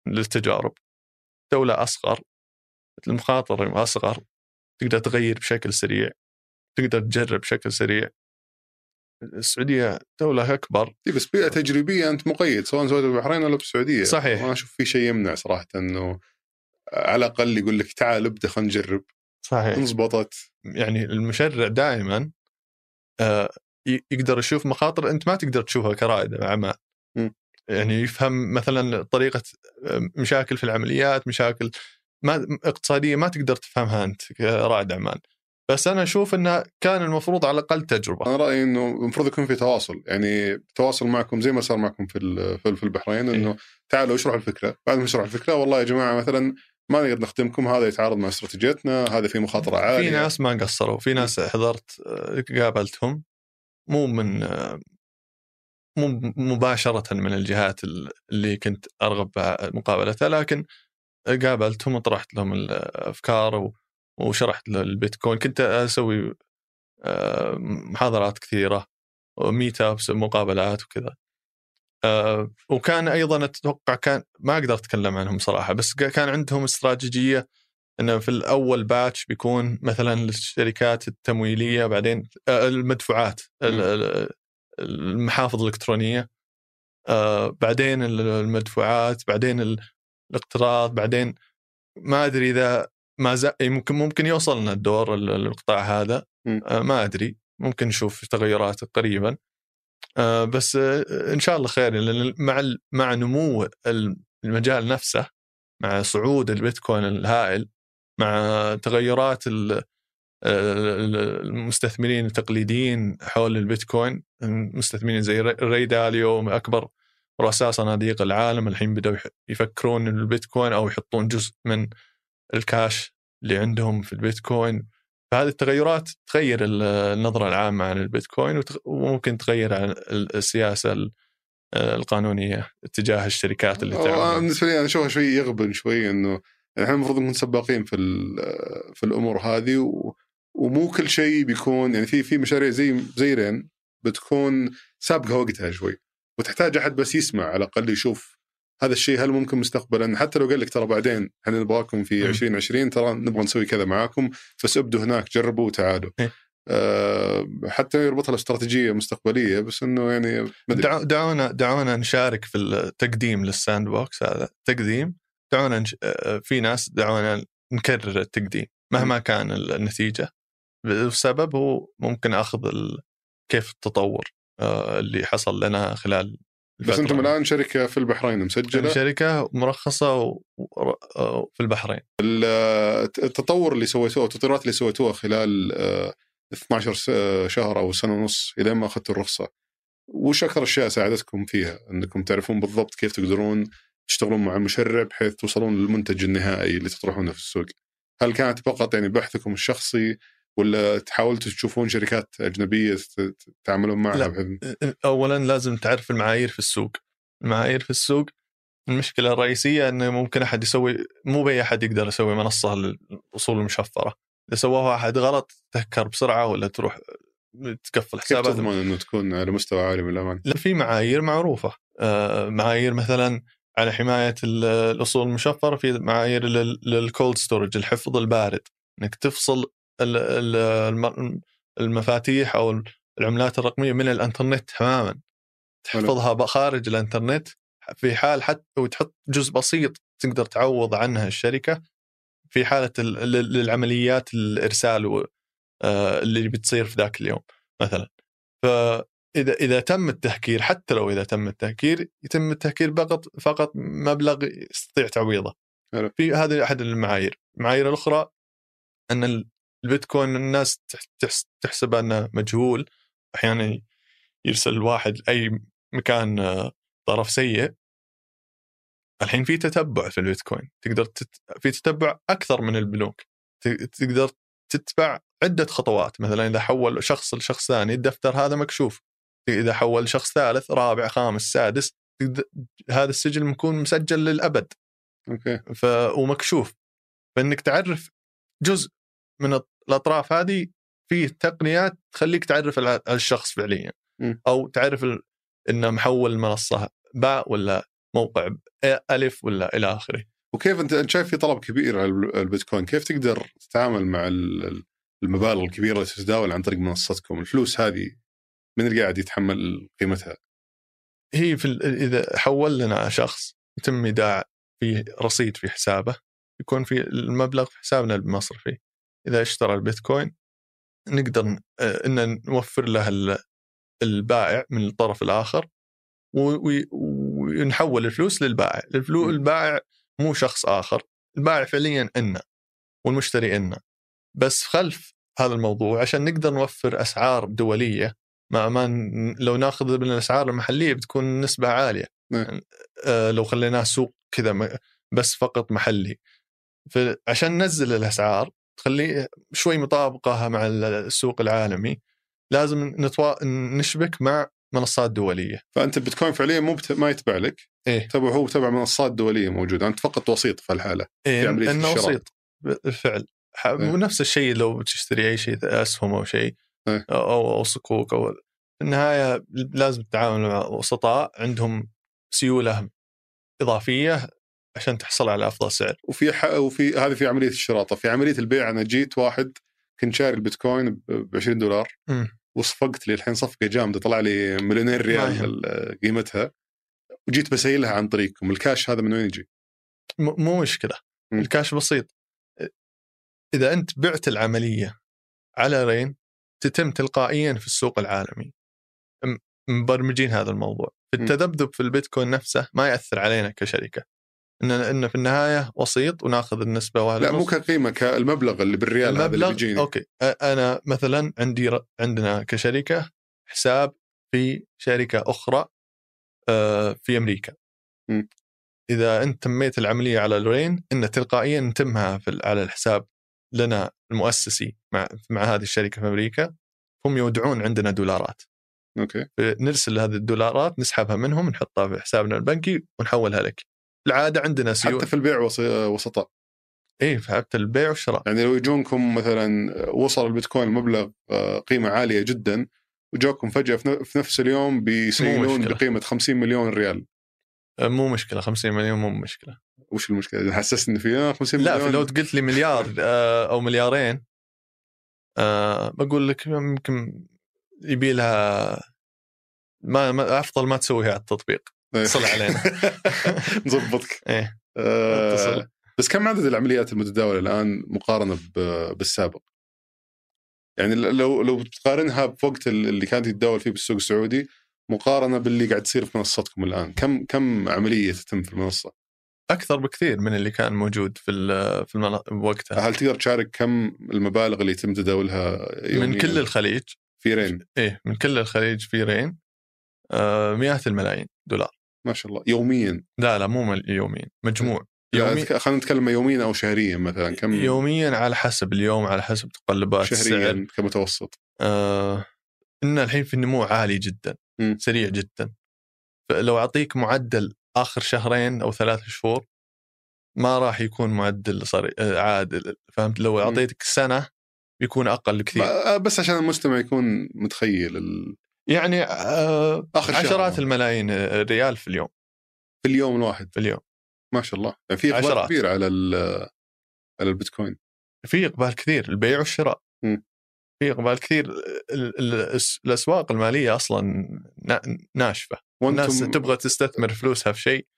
للتجارب. دولة أصغر، المخاطر أصغر، تقدر تغير بشكل سريع، تقدر تجرب بشكل سريع. السعودية دولة أكبر، بس بيئة تجريبية أنت مقيد سواء سويت بالبحرين ولا بالسعودية. صحيح. ما أشوف في شيء يمنع صراحة أنه على الأقل يقول لك تعال ابدأ خلينا نجرب. صحيح. انضبطت. يعني المشرع دائما آه يقدر يشوف مخاطر أنت ما تقدر تشوفها كرائد أعمال. يعني يفهم مثلا طريقة مشاكل في العمليات، مشاكل ما اقتصادية ما تقدر تفهمها أنت كرائد أعمال. بس أنا أشوف أنه كان المفروض على الأقل تجربة. أنا رأيي أنه المفروض يكون في تواصل، يعني تواصل معكم زي ما صار معكم في في البحرين، أنه تعالوا اشرحوا الفكرة. بعد ما اشرحوا الفكرة والله يا جماعة مثلا ما نقدر نخدمكم، هذا يتعارض مع استراتيجيتنا، هذا في مخاطرة عالية. في ناس ما قصروا، في ناس حضرت قابلتهم مو من مو مباشرة من الجهات اللي كنت أرغب مقابلتها، لكن قابلتهم وطرحت لهم الأفكار وشرحت البيتكوين. كنت أسوي محاضرات كثيرة وميت أبس مقابلات وكذا. وكان أيضا أتوقع كان ما أقدر أتكلم عنهم صراحة، بس كان عندهم استراتيجية أنه في الأول باتش بيكون مثلا للشركات التمويلية، بعدين المدفوعات، المحافظ الإلكترونية، بعدين المدفوعات، بعدين الاقتراض، بعدين ما أدري إذا ما زال ممكن ممكن يوصلنا الدور القطاع هذا، ما أدري، ممكن نشوف تغيرات قريبا. بس إن شاء الله خير، لأن مع مع نمو المجال نفسه، مع صعود البيتكوين الهائل، مع تغيرات المستثمرين التقليديين حول البيتكوين، مستثمرين زي ري داليو أكبر رؤساء صناديق العالم الحين بدأوا يفكرون إن البيتكوين أو يحطون جزء من الكاش اللي عندهم في البيتكوين. فهذه التغيرات تغير النظرة العامة عن البيتكوين، وممكن تغير عن السياسة القانونية تجاه الشركات اللي تعمل. بالنسبة لي أنا أشوفها شوي يغبن شوي، إنه إحنا المفروض نكون سباقين في في الأمور هذه، ومو كل شيء بيكون يعني في في مشاريع زي زي رين بتكون سابقة وقتها شوي، وتحتاج أحد بس يسمع على الأقل يشوف هذا الشيء هل ممكن مستقبلا، حتى لو قال لك ترى بعدين احنا نبغاكم في عشرين عشرين ترى نبغى نسوي كذا معاكم، بس ابدوا هناك جربوا وتعالوا. أه حتى يربطها الاستراتيجية مستقبلية، بس انه يعني دعو دعونا دعونا نشارك في التقديم للساند بوكس هذا تقديم. دعونا نش... في ناس دعونا نكرر التقديم مهما كان النتيجة، والسبب هو ممكن أخذ ال... كيف التطور أه اللي حصل لنا خلال. بس أنتم الآن شركة في البحرين مسجلة، شركة مرخصة في البحرين. التطور اللي سويتوه، التطورات اللي سويتوها خلال اثني عشر شهر أو سنة ونص إذا ما أخذتوا الرخصة، وش أكثر أشياء ساعدتكم فيها أنكم تعرفون بالضبط كيف تقدرون تشتغلون مع المشرع بحيث توصلون للمنتج النهائي اللي تطرحونه في السوق؟ هل كانت فقط يعني بحثكم الشخصي، ولا تحاولتوا تشوفون شركات أجنبية تعملون معها؟ أولا لازم تعرف المعايير في السوق. المعايير في السوق المشكلة الرئيسية أنه ممكن أحد يسوي، مو بأي أحد يقدر يسوي منصة للأصول المشفرة. إذا سواه أحد غلط تهكر بسرعة ولا تروح تقفل حسابات. كيف تضمن أنه تكون على مستوى عالي من الأمان؟ لا، في معايير معروفة. آه معايير مثلا على حماية الأصول المشفرة، في معايير للكولد ستورج، الحفظ البارد، أنك تفصل المفاتيح أو العملات الرقمية من الانترنت تماما، تحفظها خارج الانترنت في حال حتى وتحط جزء بسيط تقدر تعوض عنها الشركة في حالة العمليات الإرسال اللي بتصير في ذاك اليوم مثلا. فإذا إذا تم التهكير، حتى لو إذا تم التهكير، يتم التهكير فقط فقط مبلغ يستطيع تعويضه. في هذه أحد المعايير. المعايير الأخرى أن البيتكوين الناس تحسب أنه مجهول، أحيانا يرسل الواحد أي مكان طرف سيء. الحين في تتبع في البيتكوين، تقدر تت... في تتبع أكثر من البنوك، تقدر تتبع عدة خطوات. مثلا إذا حول شخص لشخص ثاني الدفتر هذا مكشوف، إذا حول شخص ثالث رابع خامس سادس تقدر... هذا السجل يكون مسجل للأبد. أوكي. ف... ومكشوف. فإنك تعرف جزء من الأطراف هذه في تقنيات تخليك تعرف الشخص فعليا، أو تعرف ال... إنه محول المنصة باء ولا موقع ألف ولا إلى آخره. وكيف أنت أنت شايف في طلب كبير على البيتكوين، كيف تقدر تتعامل مع المبالغ الكبيرة اللي تتداول عن طريق منصتكم؟ الفلوس هذه من اللي قاعد يتحمل قيمتها؟ هي في إذا حول لنا شخص يتم إيداع في رصيد في حسابه، يكون في المبلغ في حسابنا المصرفي. إذا اشترى البيتكوين نقدر إن نوفر له البائع من الطرف الآخر، ونحول الفلوس للبائع. الفلوس البائع مو شخص آخر، البائع فعليا إننا والمشتري إننا، بس خلف هذا الموضوع عشان نقدر نوفر أسعار دولية. ما ما لو ناخذ من الأسعار المحلية بتكون نسبة عالية. م. آه لو خليناه سوق كذا بس فقط محلي، فعشان ننزل الأسعار تخليه شوي مطابقة مع السوق العالمي لازم نتوا... نشبك مع منصات دولية. فأنت البيتكوين فعليا مو بت... ما يتبع لك، إيه؟ تبع هو تبع منصات دولية موجودة، أنت فقط وسيط في الحالة. إيه؟ في عملية إنه الشراء. وسيط بالفعل. إيه؟ ونفس الشيء لو تشتري أي شيء أسهم أو شيء إيه؟ أو أو صكوك أو في النهاية لازم تتعامل مع وسطاء عندهم سيولة إضافية عشان تحصل على أفضل سعر. وفي ح... وفي هذه في عملية الشراء. في عملية البيع أنا جيت واحد كنت شاري البيتكوين بعشرين دولار م. وصفقت لي الحين صفقة جامدة طلع لي مليونين ريال قيمتها، وجيت بسيلها عن طريقكم. الكاش هذا من وين يجي؟ م... مو مشكلة. م. الكاش بسيط. إذا أنت بعت العملية على رين تتم تلقائيا في السوق العالمي، مبرمجين هذا الموضوع. في التذبذب في البيتكوين نفسه ما يأثر علينا كشركة، إن إن في النهاية وسيط وناخذ النسبة واحدة. لا مو كقيمة، كالمبلغ اللي بالريال هذا اللي بيجيني. أوكي أنا مثلا عندي ر... عندنا كشركة حساب في شركة أخرى في أمريكا. م. إذا أنت تميت العملية على الرين إن تلقائيا نتمها في على الحساب لنا المؤسسي مع مع هذه الشركة في أمريكا، هم يودعون عندنا دولارات. أوكي. نرسل هذه الدولارات نسحبها منهم نحطها في حسابنا البنكي ونحولها لك. العادة عندنا سيو... حتى في البيع وسطاء. إيه حتى البيع والشراء. يعني لو يجونكم مثلا وصل البيتكوين مبلغ قيمة عالية جدا وجاكم فجأة في نفس اليوم بيسيلون بقيمة خمسين مليون ريال، مو مشكلة. خمسين مليون مو مشكلة. وش المشكلة؟ حسست إن في خمسين مليون. لا لو قلت لي مليار أو مليارين بقول لك يمكن يبي لها ما, ما أفضل ما تسويها على التطبيق. اتصل علينا نضبطك. إيه. أه بس كم عدد العمليات المتداولة الآن مقارنة بالسابق؟ يعني لو لو بتقارنها بوقت اللي كانت يتداول فيه بالسوق السعودي مقارنة باللي قاعد تصير في منصتكم الآن، كم كم عملية تتم في المنصة؟ أكثر بكثير من اللي كان موجود في في المن... وقتها. هل تقدر تشارك كم المبالغ اللي يتم تداولها يوميا؟ من كل الخليج في رين. إيه من كل الخليج في رين آه مئات الملايين دولار ما شاء الله يوميا. لا لا مو يوميا، مجموع. يومي... خلينا نتكلم يوميا أو شهريا مثلا كم؟ يوميا على حسب اليوم، على حسب تقلبات شهريا السعر كمتوسط. آه إن الحين في النمو عالي جدا م. سريع جدا. فلو أعطيك معدل آخر شهرين أو ثلاث شهور ما راح يكون معدل صار عادل، فهمت؟ لو أعطيتك سنة بيكون أقل كثير. بس عشان المستمع يكون متخيل ال... يعني آه عشرات شهر. الملايين ريال في اليوم. في اليوم الواحد. في اليوم. ما شاء الله. يعني في إقبال كبير على على البيتكوين. في إقبال كثير، البيع والشراء. م. في إقبال كثير. الأسواق المالية أصلا ناشفة، والناس تبغى تستثمر فلوسها في شيء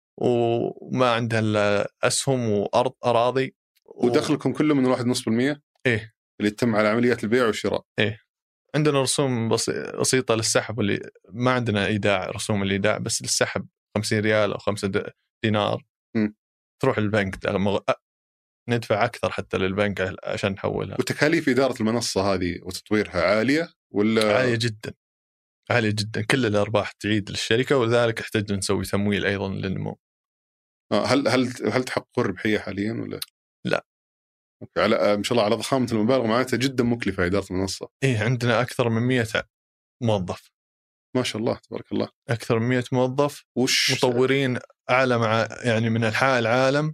وما عندها الأسهم وأرض أراضي و... ودخلكم كله من واحد نص بالمية. إيه اللي يتم على عمليات البيع والشراء. إيه عندنا رسوم بسيطة للسحب، اللي ما عندنا إيداع رسوم الإيداع، بس للسحب خمسين ريال أو خمسة دينار م. تروح البنك ندفع أكثر حتى للبنك عشان نحولها. وتكاليف إدارة المنصة هذه وتطويرها عالية ولا؟ عالية جدا، عالية جدا. كل الأرباح تعيد للشركة، وذلك احتاج نسوي تمويل أيضا للنمو. هل هل هل تحققون ربحية حاليا ولا؟ لا. على ما شاء الله على ضخامة المبالغ معناتها جدا مكلفة إدارة المنصة. إيه عندنا أكثر من مئة موظف. ما شاء الله تبارك الله. أكثر من مئة موظف. وش مطورين أعلى مع يعني من أنحاء العالم،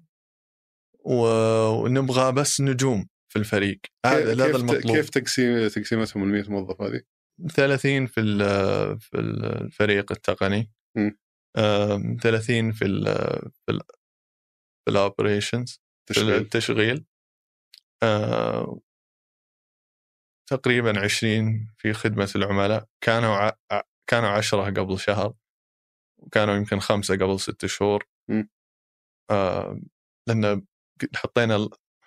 ونبغى بس نجوم في الفريق. هذا هذا المطلوب. كيف تقسيم تقسيمتهم المئة موظف هذه؟ ثلاثين في في الفريق التقني، م. ثلاثين في ال في ال في الاوبريشنز التشغيل، آه تقريبا عشرين في خدمة العملاء. كانوا ع... كانوا عشرة قبل شهر، وكانوا يمكن خمسة قبل ست شهور. آه لأن حطينا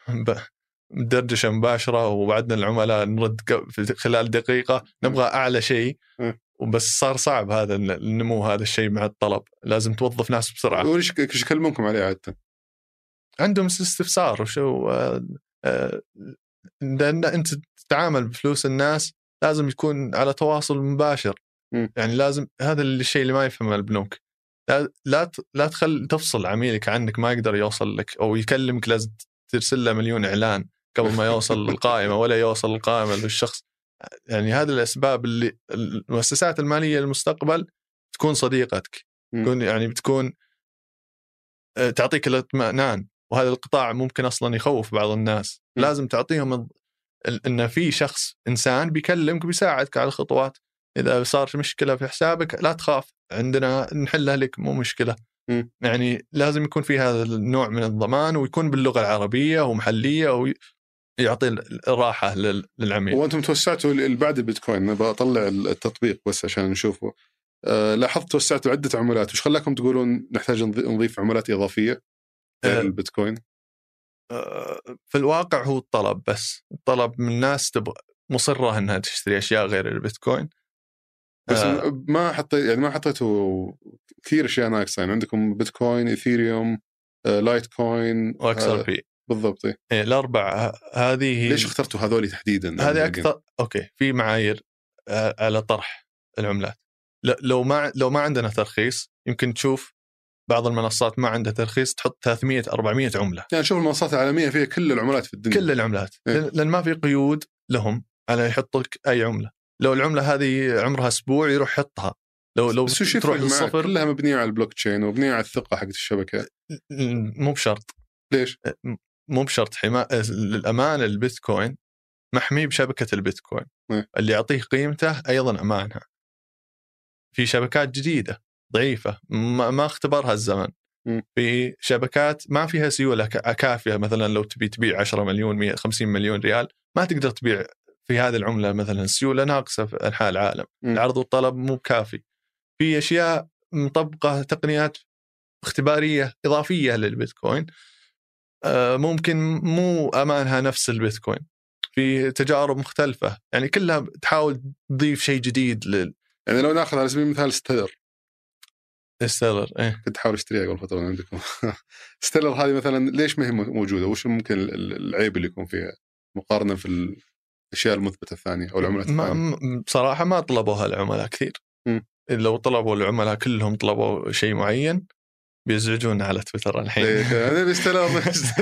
دردشة مباشرة ووعدنا العملاء نرد في خلال دقيقة، نبغى أعلى شيء، وبس صار صعب هذا النمو هذا الشيء مع الطلب، لازم توظف ناس بسرعة. وش كيش يكلمونكم عليه عادة؟ عندهم استفسار وشو آه آه لأن أنت تتعامل بفلوس الناس لازم يكون على تواصل مباشر. م. يعني لازم، هذا الشيء اللي ما يفهمه البنوك، لا لا لا تخل تفصل عميلك عنك، ما يقدر يوصل لك أو يكلمك، لازم ترسل له مليون إعلان قبل ما يوصل القائمة ولا يوصل القائمة للشخص. يعني هذه الأسباب اللي المؤسسات المالية المستقبل تكون صديقتك، تكون يعني بتكون تعطيك الاطمئنان. وهذا القطاع ممكن أصلا يخوف بعض الناس. م. لازم تعطيهم إن في شخص إنسان بيكلمك بيساعدك على الخطوات. إذا صار مشكلة في حسابك لا تخاف، عندنا نحلها لك، مو مشكلة. م. يعني لازم يكون في هذا النوع من الضمان، ويكون باللغة العربية ومحلية، ويعطي الراحة للعميل. وأنتم توسعتوا بعد البيتكوين، بطلع التطبيق بس عشان نشوفه. أه لاحظت توسعتوا عدة عملات، وش خلاكم تقولون نحتاج نضيف عملات إضافية غير البيتكوين؟ في الواقع هو الطلب، بس الطلب من الناس تبغى مصرة أنها تشتري أشياء غير البيتكوين. بس آه ما حطيت يعني ما حطيتوا كثير أشياء ناقصة. يعني عندكم بيتكوين، إيثيريوم، آه، لايت كوين وإكس آر بي. بالضبط. إيه الأربع هذه. ليش اخترتوا هذولي تحديدا؟ هذه أكثر. أوكي، في معايير آه على طرح العملات. لو ما لو ما عندنا ترخيص، يمكن تشوف بعض المنصات ما عندها ترخيص تحط ثلاثمية أربعمية عملة. يعني شوف المنصات العالمية فيها كل العملات في الدنيا، كل العملات. إيه؟ لأن ما في قيود لهم على يحطك أي عملة. لو العملة هذه عمرها أسبوع يروح يحطها. لو لو تروح للصفر، كلها مبنية على البلوك تشين ومبنية على الثقة حقت الشبكة. مو بشرط. ليش؟ مو بشرط. حماية الأمان البيتكوين محمي بشبكة البيتكوين. إيه؟ اللي يعطيه قيمته أيضا أمانها. في شبكات جديدة ضعيفة ما اختبرها الزمن. م. في شبكات ما فيها سيولة كافية، مثلا لو تبي تبيع عشرة مليون مئة وخمسين مليون ريال ما تقدر تبيع في هذه العملة. مثلا سيولة ناقصة في أنحاء العالم. م. العرض والطلب مو كافي. في أشياء مطبقة تقنيات اختبارية إضافية للبيتكوين ممكن مو أمانها نفس البيتكوين. في تجارب مختلفة، يعني كلها تحاول تضيف شيء جديد لل... يعني لو ناخذ على سبيل المثال ستيلر. ستيلر إيه كنت أحاول أشتريها قبل فترة عندكم. ستيلر هذه مثلا ليش ما هي موجودة؟ وش ممكن العيب اللي يكون فيها مقارنة في الأشياء المثبتة الثانية أو العملات الثانية؟ ما بصراحة ما طلبوها العملاء كثير. م. لو طلبوا العملاء كلهم طلبوا شيء معين بيزعجونا على تويتر الحين. أنا بستيلر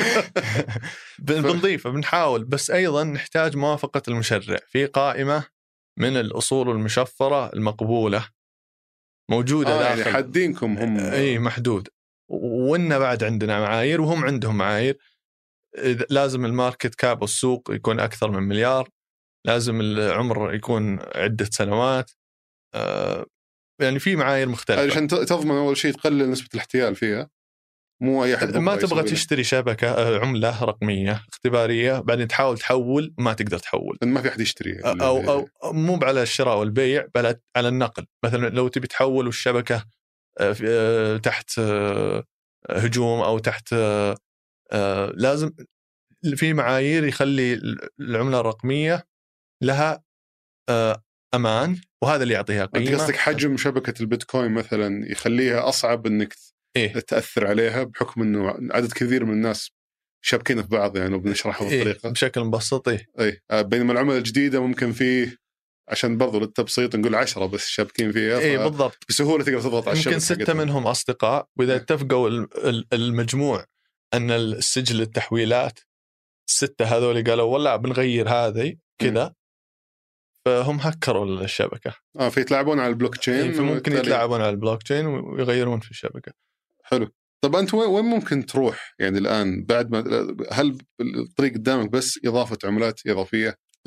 بنضيفه بنحاول، بس أيضا نحتاج موافقة المشرع في قائمة من الأصول المشفرة المقبولة موجودة آه داخل. يعني حدينكم هم أي محدود، وإن بعد عندنا معايير وهم عندهم معايير. لازم الماركت كاب والسوق يكون أكثر من مليار، لازم العمر يكون عدة سنوات. آه يعني في معايير مختلفة عشان تضمن أول شيء تقلل نسبة الاحتيال فيها. مو أي أحد ما تبغى تشتري شبكة عملة رقمية اختبارية بعدين تحاول تحول ما تقدر تحول، ما في أحد يشتري. أو, أو, أو مو على الشراء والبيع بل على النقل. مثلا لو تبي تحول والشبكة تحت هجوم أو تحت، لازم في معايير يخلي العملة الرقمية لها أمان، وهذا اللي يعطيها قيمة. أنت قصدك حجم شبكة البيتكوين مثلا يخليها أصعب إنك إيه؟ تأثر عليها بحكم إنه عدد كثير من الناس شابكين في بعض، يعني وبنشرحها إيه؟ بطريقة بشكل مبسط. إيه؟ إيه؟ بينما العملة الجديدة ممكن فيه عشان برضو للتبسيط نقول عشرة بس شابكين فيها. إيه بالضبط. بسهولة تقدر تضغط على الشبكة. ممكن ستة منهم أصدقاء، وإذا اتفقوا المجموع أن السجل التحويلات الستة هذول قالوا والله بنغير هذه كذا، فهم هكروا الشبكة. آه فيتلاعبون على البلوك تشين. فممكن يتلاعبون على البلوك تشين ويغيرون في الشبكة. حلو. طب أنت وين ممكن تروح يعني الآن بعد ما هل الطريق قدامك بس إضافة عملات إضافية؟ لا،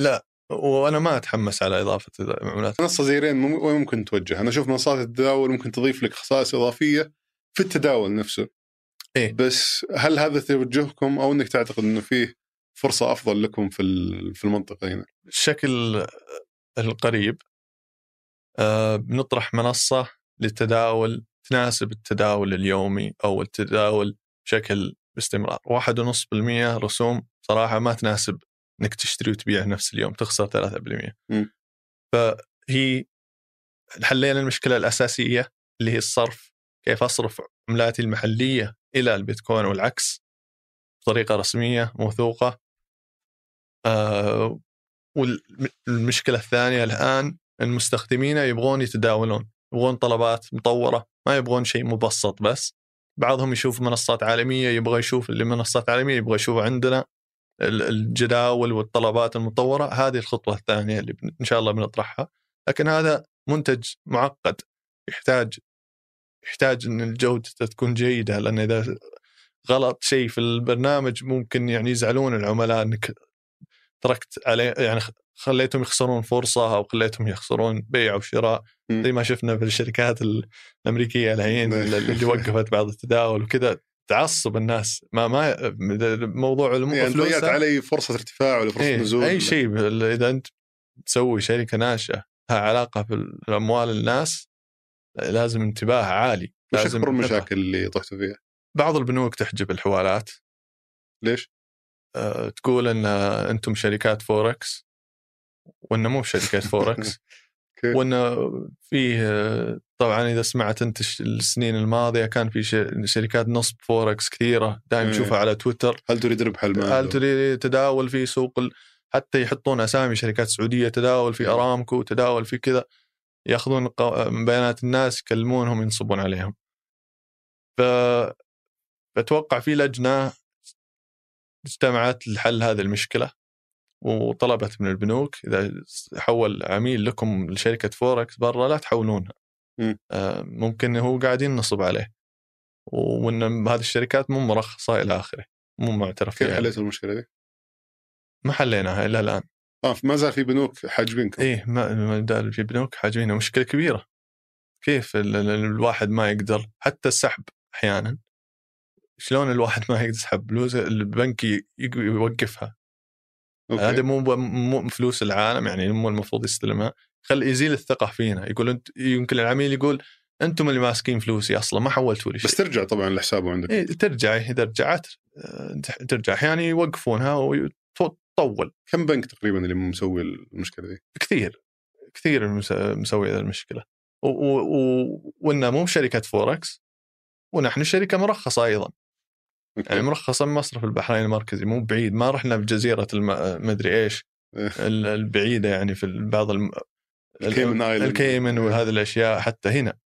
وأنا ما أتحمس على إضافة عملات. منصة زي رين وين ممكن توجه؟ أنا أشوف منصات التداول ممكن تضيف لك خصائص إضافية في التداول نفسه. إيه؟ بس هل هذا توجهكم أو أنك تعتقد أنه فيه فرصة أفضل لكم في في المنطقة هنا؟ الشكل القريب أه بنطرح منصة للتداول تناسب التداول اليومي أو التداول بشكل باستمرار. واحد ونص بالمية رسوم صراحة ما تناسب إنك تشتري وتبيع نفس اليوم، تخسر ثلاثة بالمية. فهي حلينا المشكلة الأساسية اللي هي الصرف، كيف أصرف عملاتي المحلية إلى البيتكوين والعكس بطريقة رسمية موثوقة. أه والمشكلة الثانية الآن المستخدمين يبغون يتداولون، يبغون طلبات مطورة، ما يبغون شيء مبسط. بس بعضهم يشوف منصات عالمية، يبغى يشوف اللي منصات عالمية يبغى يشوف عندنا الجداول والطلبات المطورة. هذه الخطوة الثانية اللي إن شاء الله بنطرحها. لكن هذا منتج معقد، يحتاج يحتاج أن الجودة تكون جيدة، لأن إذا غلط شيء في البرنامج ممكن يعني يزعلون العملاء أنك تركت عليه، يعني خليتهم يخسرون فرصة أو خليتهم يخسرون بيع أو شراء، زي ما شفنا في الشركات الأمريكية الحين اللي وقفت بعض التداول وكذا. تعصب الناس، ما ما موضوع الفلوس يعني علي فرصة ارتفاع ولا فرصة إيه نزول. أي شيء إذا أنت تسوي شركة ناشئة لها علاقة بالأموال الناس لازم انتباه عالي. وش أكبر المشاكل اللي طحتوا فيها؟ بعض البنوك تحجب الحوالات. ليش؟ أه تقول أن أنتم شركات فوركس وأنه مو شركات فوركس. وأنه فيه طبعا إذا سمعت أنت السنين الماضية كان في شركات نصب فوركس كثيرة دائما تشوفها على تويتر. هل تريد ربح المال؟ هل تريد تداول في سوق ال... حتى يحطون أسامي شركات سعودية، تداول في أرامكو، تداول في كذا، يأخذون بيانات الناس يكلمونهم ينصبون عليهم. ف... فأتوقع في لجنة اجتمعت لحل هذه المشكلة وطلبت من البنوك إذا حول عميل لكم لشركة فوركس برا لا تحولونها. آه ممكن هو قاعدين نصب عليه، وإن هذه الشركات مو مرخصة إلى آخره، مو معترف فيها. كيف حليتوا المشكلة دي؟ ما حليناها إلا الآن. آه ما زال في بنوك حاجبينكم؟ إيه ما زال في بنوك حاجبينها. مشكلة كبيرة. كيف ال ال الواحد ما يقدر حتى السحب أحيانا؟ شلون الواحد ما يقدر يسحب فلوس البنك يوقفها؟ هذا مو مو فلوس العالم، يعني مو المفروض يستلمها. خل يزيل الثقة فينا. يقول أنت، يمكن العميل يقول أنتم اللي ماسكين فلوسي أصلا ما حولتوا لي شيء. بس ترجع طبعا لحسابه عندك. إيه ترجع، إذا رجعت ترجع. أحيانا يعني يوقفونها وتطول. كم بنك تقريبا اللي مسوي المشكلة دي؟ كثير كثير مسوي هذه المشكلة. وإنه مو شركة فوركس، ونحن شركة مرخصة أيضا. أوكي. يعني مرخصة من مصرف البحرين المركزي، مو بعيد. ما رحنا بجزيرة المدري إيش البعيدة، يعني في بعض الم... الكيمن الكيمن وهذه الأشياء حتى هنا.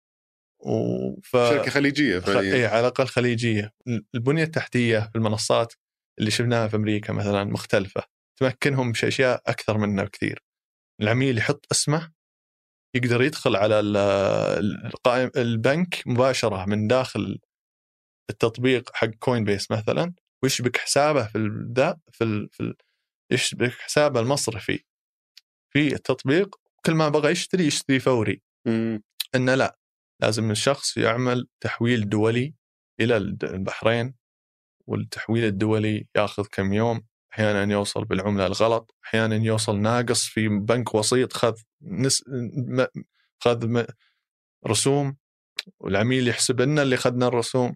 وف... شركة خليجية خ... إيه على الأقل خليجية. البنية التحتية في المنصات اللي شفناها في أمريكا مثلا مختلفة، تمكنهم بأشياء أكثر منا بكثير. العميل يحط اسمه، يقدر يدخل على القائم البنك مباشرة من داخل التطبيق حق كوين بيس مثلا، ويشبك حسابه في الذا في ال... في ال... يشبك حسابه المصرفي في التطبيق. كل ما بغى يشتري يشتري فوري. إنه لا، لازم الشخص يعمل تحويل دولي إلى البحرين، والتحويل الدولي يأخذ كم يوم. أحيانا يوصل بالعملة الغلط، أحيانا يوصل ناقص في بنك وسيط خذ نس... م... خذ م... رسوم، والعميل يحسب لنا اللي خذنا الرسوم.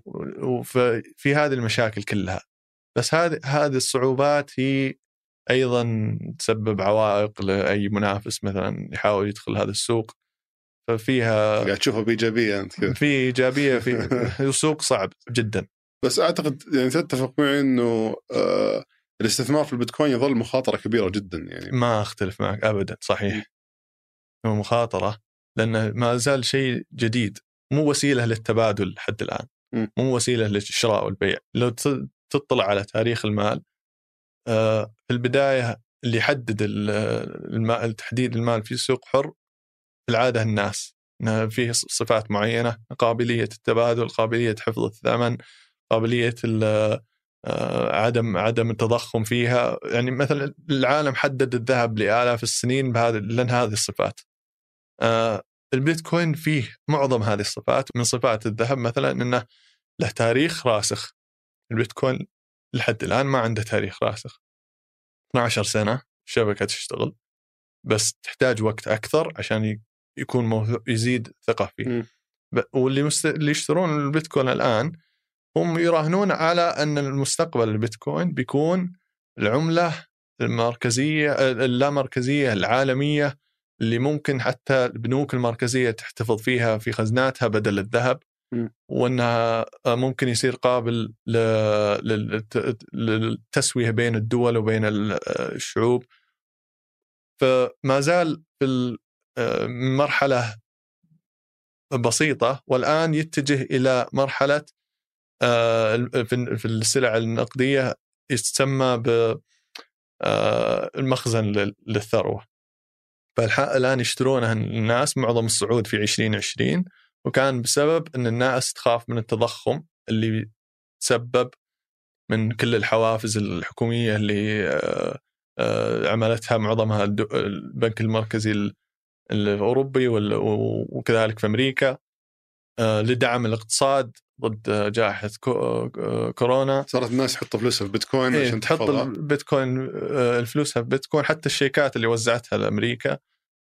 وفي هذه المشاكل كلها. بس هذه هذه الصعوبات هي أيضا تسبب عوائق لأي منافس مثلا يحاول يدخل هذا السوق. ففيها قاعد تشوفها بإيجابية أنت كده. في إيجابية في السوق صعب جدا. بس أعتقد يعني تتفق معي إنه آه الاستثمار في البيتكوين يظل مخاطرة كبيرة جدا. يعني ما أختلف معك أبدا، صحيح هو مخاطرة، لأنه ما زال شيء جديد، مو وسيلة للتبادل حد الآن، مو وسيلة للشراء والبيع. لو تطلع على تاريخ المال آه في البداية اللي يحدد المال، تحديد المال في سوق حر في العادة الناس، إنه فيه صفات معينة: قابلية التبادل، قابلية حفظ الثمن، قابلية عدم عدم التضخم فيها. يعني مثلا العالم حدد الذهب لآلاف السنين بهذه لأن هذه الصفات. البيتكوين فيه معظم هذه الصفات. من صفات الذهب مثلا أنه له تاريخ راسخ. البيتكوين لحد الآن ما عنده تاريخ راسخ. اثنا عشر سنة الشبكة تشتغل، بس تحتاج وقت أكثر عشان يكون موثوق يزيد ثقة فيه. م. واللي مست... اللي يشترون البيتكوين الآن هم يراهنون على أن المستقبل البيتكوين بيكون العملة المركزية اللامركزية العالمية اللي ممكن حتى البنوك المركزية تحتفظ فيها في خزناتها بدل الذهب، م. وأنها ممكن يصير قابل للتسوية بين الدول وبين الشعوب. فما زال في المرحلة بسيطة، والآن يتجه إلى مرحلة في السلع النقدية يتسمى بالمخزن للثروة. فالآن يشترونها الناس معظم الصعود في عشرين عشرين، وكان بسبب أن الناس تخاف من التضخم اللي تسبب من كل الحوافز الحكومية اللي عملتها معظمها البنك المركزي الأوروبي وكذلك في أمريكا لدعم الاقتصاد ضد جائحة كورونا. صارت الناس يحطوا فلوسها في بيتكوين إيه عشان تحط البيتكوين الفلوسها في بيتكوين. حتى الشيكات اللي وزعتها لأمريكا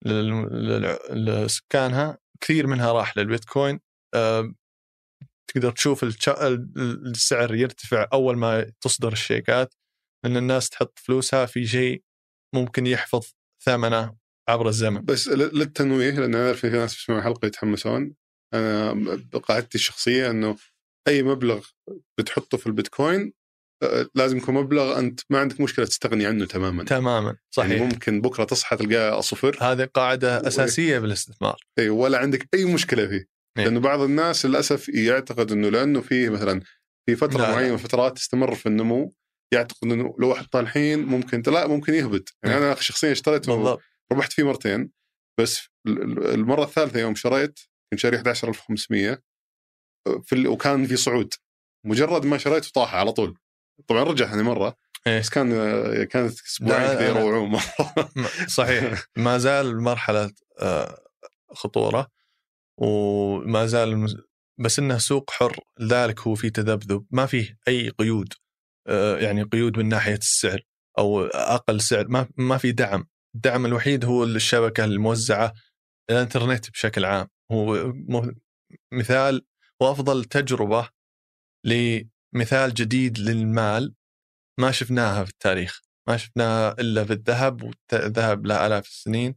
لسكانها كثير منها راح للبيتكوين. تقدر تشوف السعر يرتفع أول ما تصدر الشيكات، لأن الناس تحط فلوسها في شيء ممكن يحفظ ثمنه عبر الزمن. بس للتنويه، لأن أنا في ناس يسمعون الحلقة يتحمسون، أنا بقاعدتي الشخصية أنه أي مبلغ بتحطه في البيتكوين لازم يكون مبلغ أنت ما عندك مشكلة تستغني عنه تماما. تماما صحيح. يعني ممكن بكرة تصحى تلقاه صفر. هذه قاعدة أساسية بالاستثمار. أي ولا عندك أي مشكلة فيه. إيه؟ لأنه بعض الناس للأسف يعتقد أنه لأنه فيه مثلا في فترة لا معينة لا. فترات تستمر في النمو، يعتقد أنه لو أحطها الحين ممكن لا ممكن يهبط. يعني إيه؟ أنا شخصيا اشتريته ربحت فيه مرتين، بس المرة الثالثة يوم شريت كنت شاري أحد عشر ألف وخمسمية في ال... وكان في صعود، مجرد ما شريته طاح على طول. طبعا رجع هذه مرة إيه؟ بس كان كانت أسبوعين كذا يروعون مرة. صحيح. ما زال مرحلة خطورة وما زال المز... بس إنه سوق حر، ذلك هو في تذبذب، ما فيه أي قيود. يعني قيود من ناحية السعر أو أقل سعر، ما ما في دعم. الدعم الوحيد هو الشبكة الموزعة، الانترنت بشكل عام. هو مثال وأفضل تجربة لمثال جديد للمال ما شفناها في التاريخ، ما شفناها إلا في الذهب، والذهب له آلاف السنين.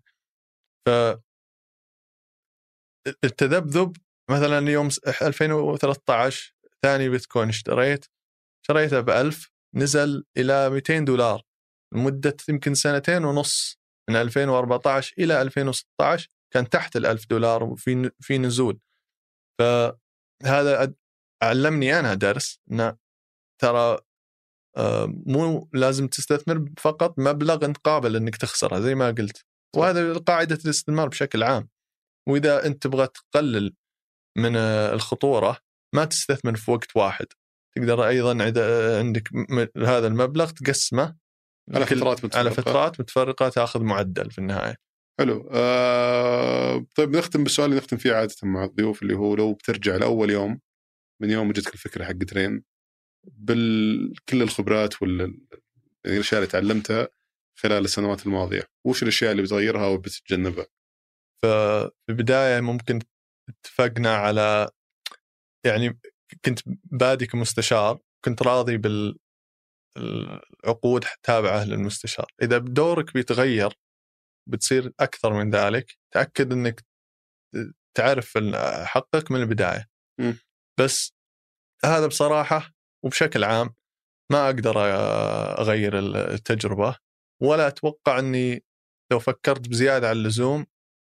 فالتذبذب مثلا اليوم ألفين وثلاثة عشر ثاني بيتكوين اشتريت شريته بألف، نزل إلى مئتين دولار لمدة يمكن سنتين ونص، من ألفين وأربعة عشر إلى ألفين وستة عشر كان تحت الألف دولار وفي في نزول. فهذا علمني أنا درس، إن ترى مو لازم تستثمر فقط مبلغ أنت قابل أنك تخسره زي ما قلت. وهذا قاعدة الاستثمار بشكل عام. وإذا أنت تبغى تقلل من الخطورة ما تستثمر في وقت واحد، تقدر أيضا عندك هذا المبلغ تقسمه على فترات متفرقة. على فترات متفرقة تأخذ معدل في النهاية. حلو. آه طيب نختم بالسؤال اللي نختم فيه عادة مع الضيوف، اللي هو لو بترجع لأول يوم من يوم وجدتك الفكرة حق ترين بالكل الخبرات والأشياء اللي تعلمتها خلال السنوات الماضية، وش الأشياء اللي بتغيرها وبتتجنبها؟ ففي البداية ممكن اتفقنا على، يعني كنت بادي كمستشار، كنت راضي بالعقود تابعة للمستشار. إذا بدورك بيتغير بتصير أكثر من ذلك، تأكد أنك تعرف حقك من البداية. م. بس هذا بصراحة وبشكل عام ما أقدر أغير التجربة، ولا أتوقع أني لو فكرت بزيادة على اللزوم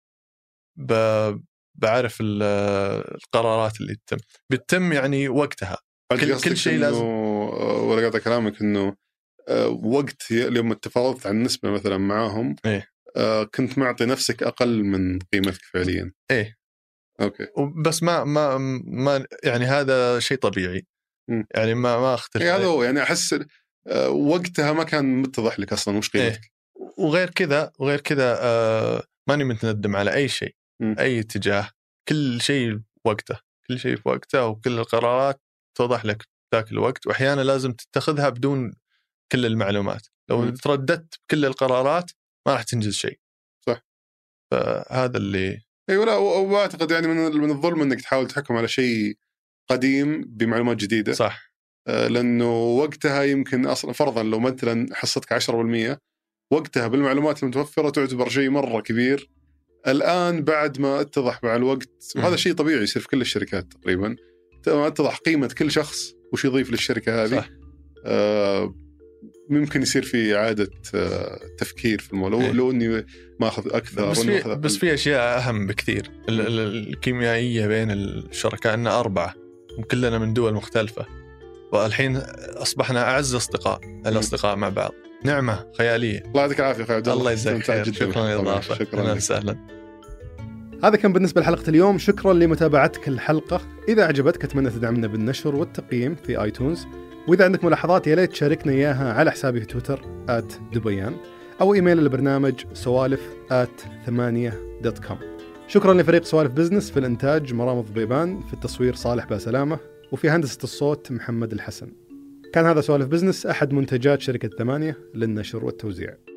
بعرف القرارات اللي تتم بتتم يعني وقتها. كل, كل شيء لازم. ولا قاطع كلامك إنه وقت يوم اتفاوضت عن نسبة مثلا معاهم إيه؟ كنت معطي نفسك أقل من قيمتك فعليا. إيه أوكي. بس ما ما ما يعني هذا شيء طبيعي. م. يعني ما ما اختلف. إيه هذا هو، يعني احس آه وقتها ما كان متضح لك اصلا وش قيمتك. إيه. وغير كذا وغير كذا آه ماني متندم على اي شيء، م. اي اتجاه، كل شيء وقته، كل شيء في وقته، وكل القرارات توضح لك ذاك الوقت، واحيانا لازم تتخذها بدون كل المعلومات. لو م. ترددت بكل القرارات ما راح تنجز شيء. صح. فهذا اللي اي ولا واعتقد يعني من من الظلم انك تحاول تحكم على شيء قديم بمعلومات جديده. صح. آه لانه وقتها يمكن اصلا فرضا لو مثلا حصتك عشرة بالمئة وقتها بالمعلومات المتوفره تعتبر شيء مره كبير. الان بعد ما اتضح مع الوقت، وهذا شيء طبيعي يصير في كل الشركات تقريبا، ما اتضح قيمه كل شخص وش يضيف للشركه هذه. صح. آه ممكن يصير في إعادة تفكير في الموضوع. إيه. لو إني ما أخذ أكثر بس في, بس في أشياء أهم بكثير. الكيميائية بين الشركاء أننا أربعة وكلنا من دول مختلفة، والحين أصبحنا أعز أصدقاء. الأصدقاء مع بعض نعمة خيالية. الله يعطيك العافية أخي عبد الله. الله يجزاك خير. شكرا للإضافة. شكرا وسهلا. هذا كان بالنسبة لحلقة اليوم. شكرا لمتابعتك الحلقة. إذا عجبتك أتمنى تدعمنا بالنشر والتقييم في آيتونز، وإذا عندك ملاحظات يا ليت تشاركنا إياها على حسابي في تويتر آت دبيان أو إيميل البرنامج سوالف آت ثمانية دوت كوم. شكرا لفريق سوالف بزنس في الإنتاج مرام الضبيبان، في التصوير صالح باسلامة، وفي هندسة الصوت محمد الحسن. كان هذا سوالف بزنس، أحد منتجات شركة ثمانية للنشر والتوزيع.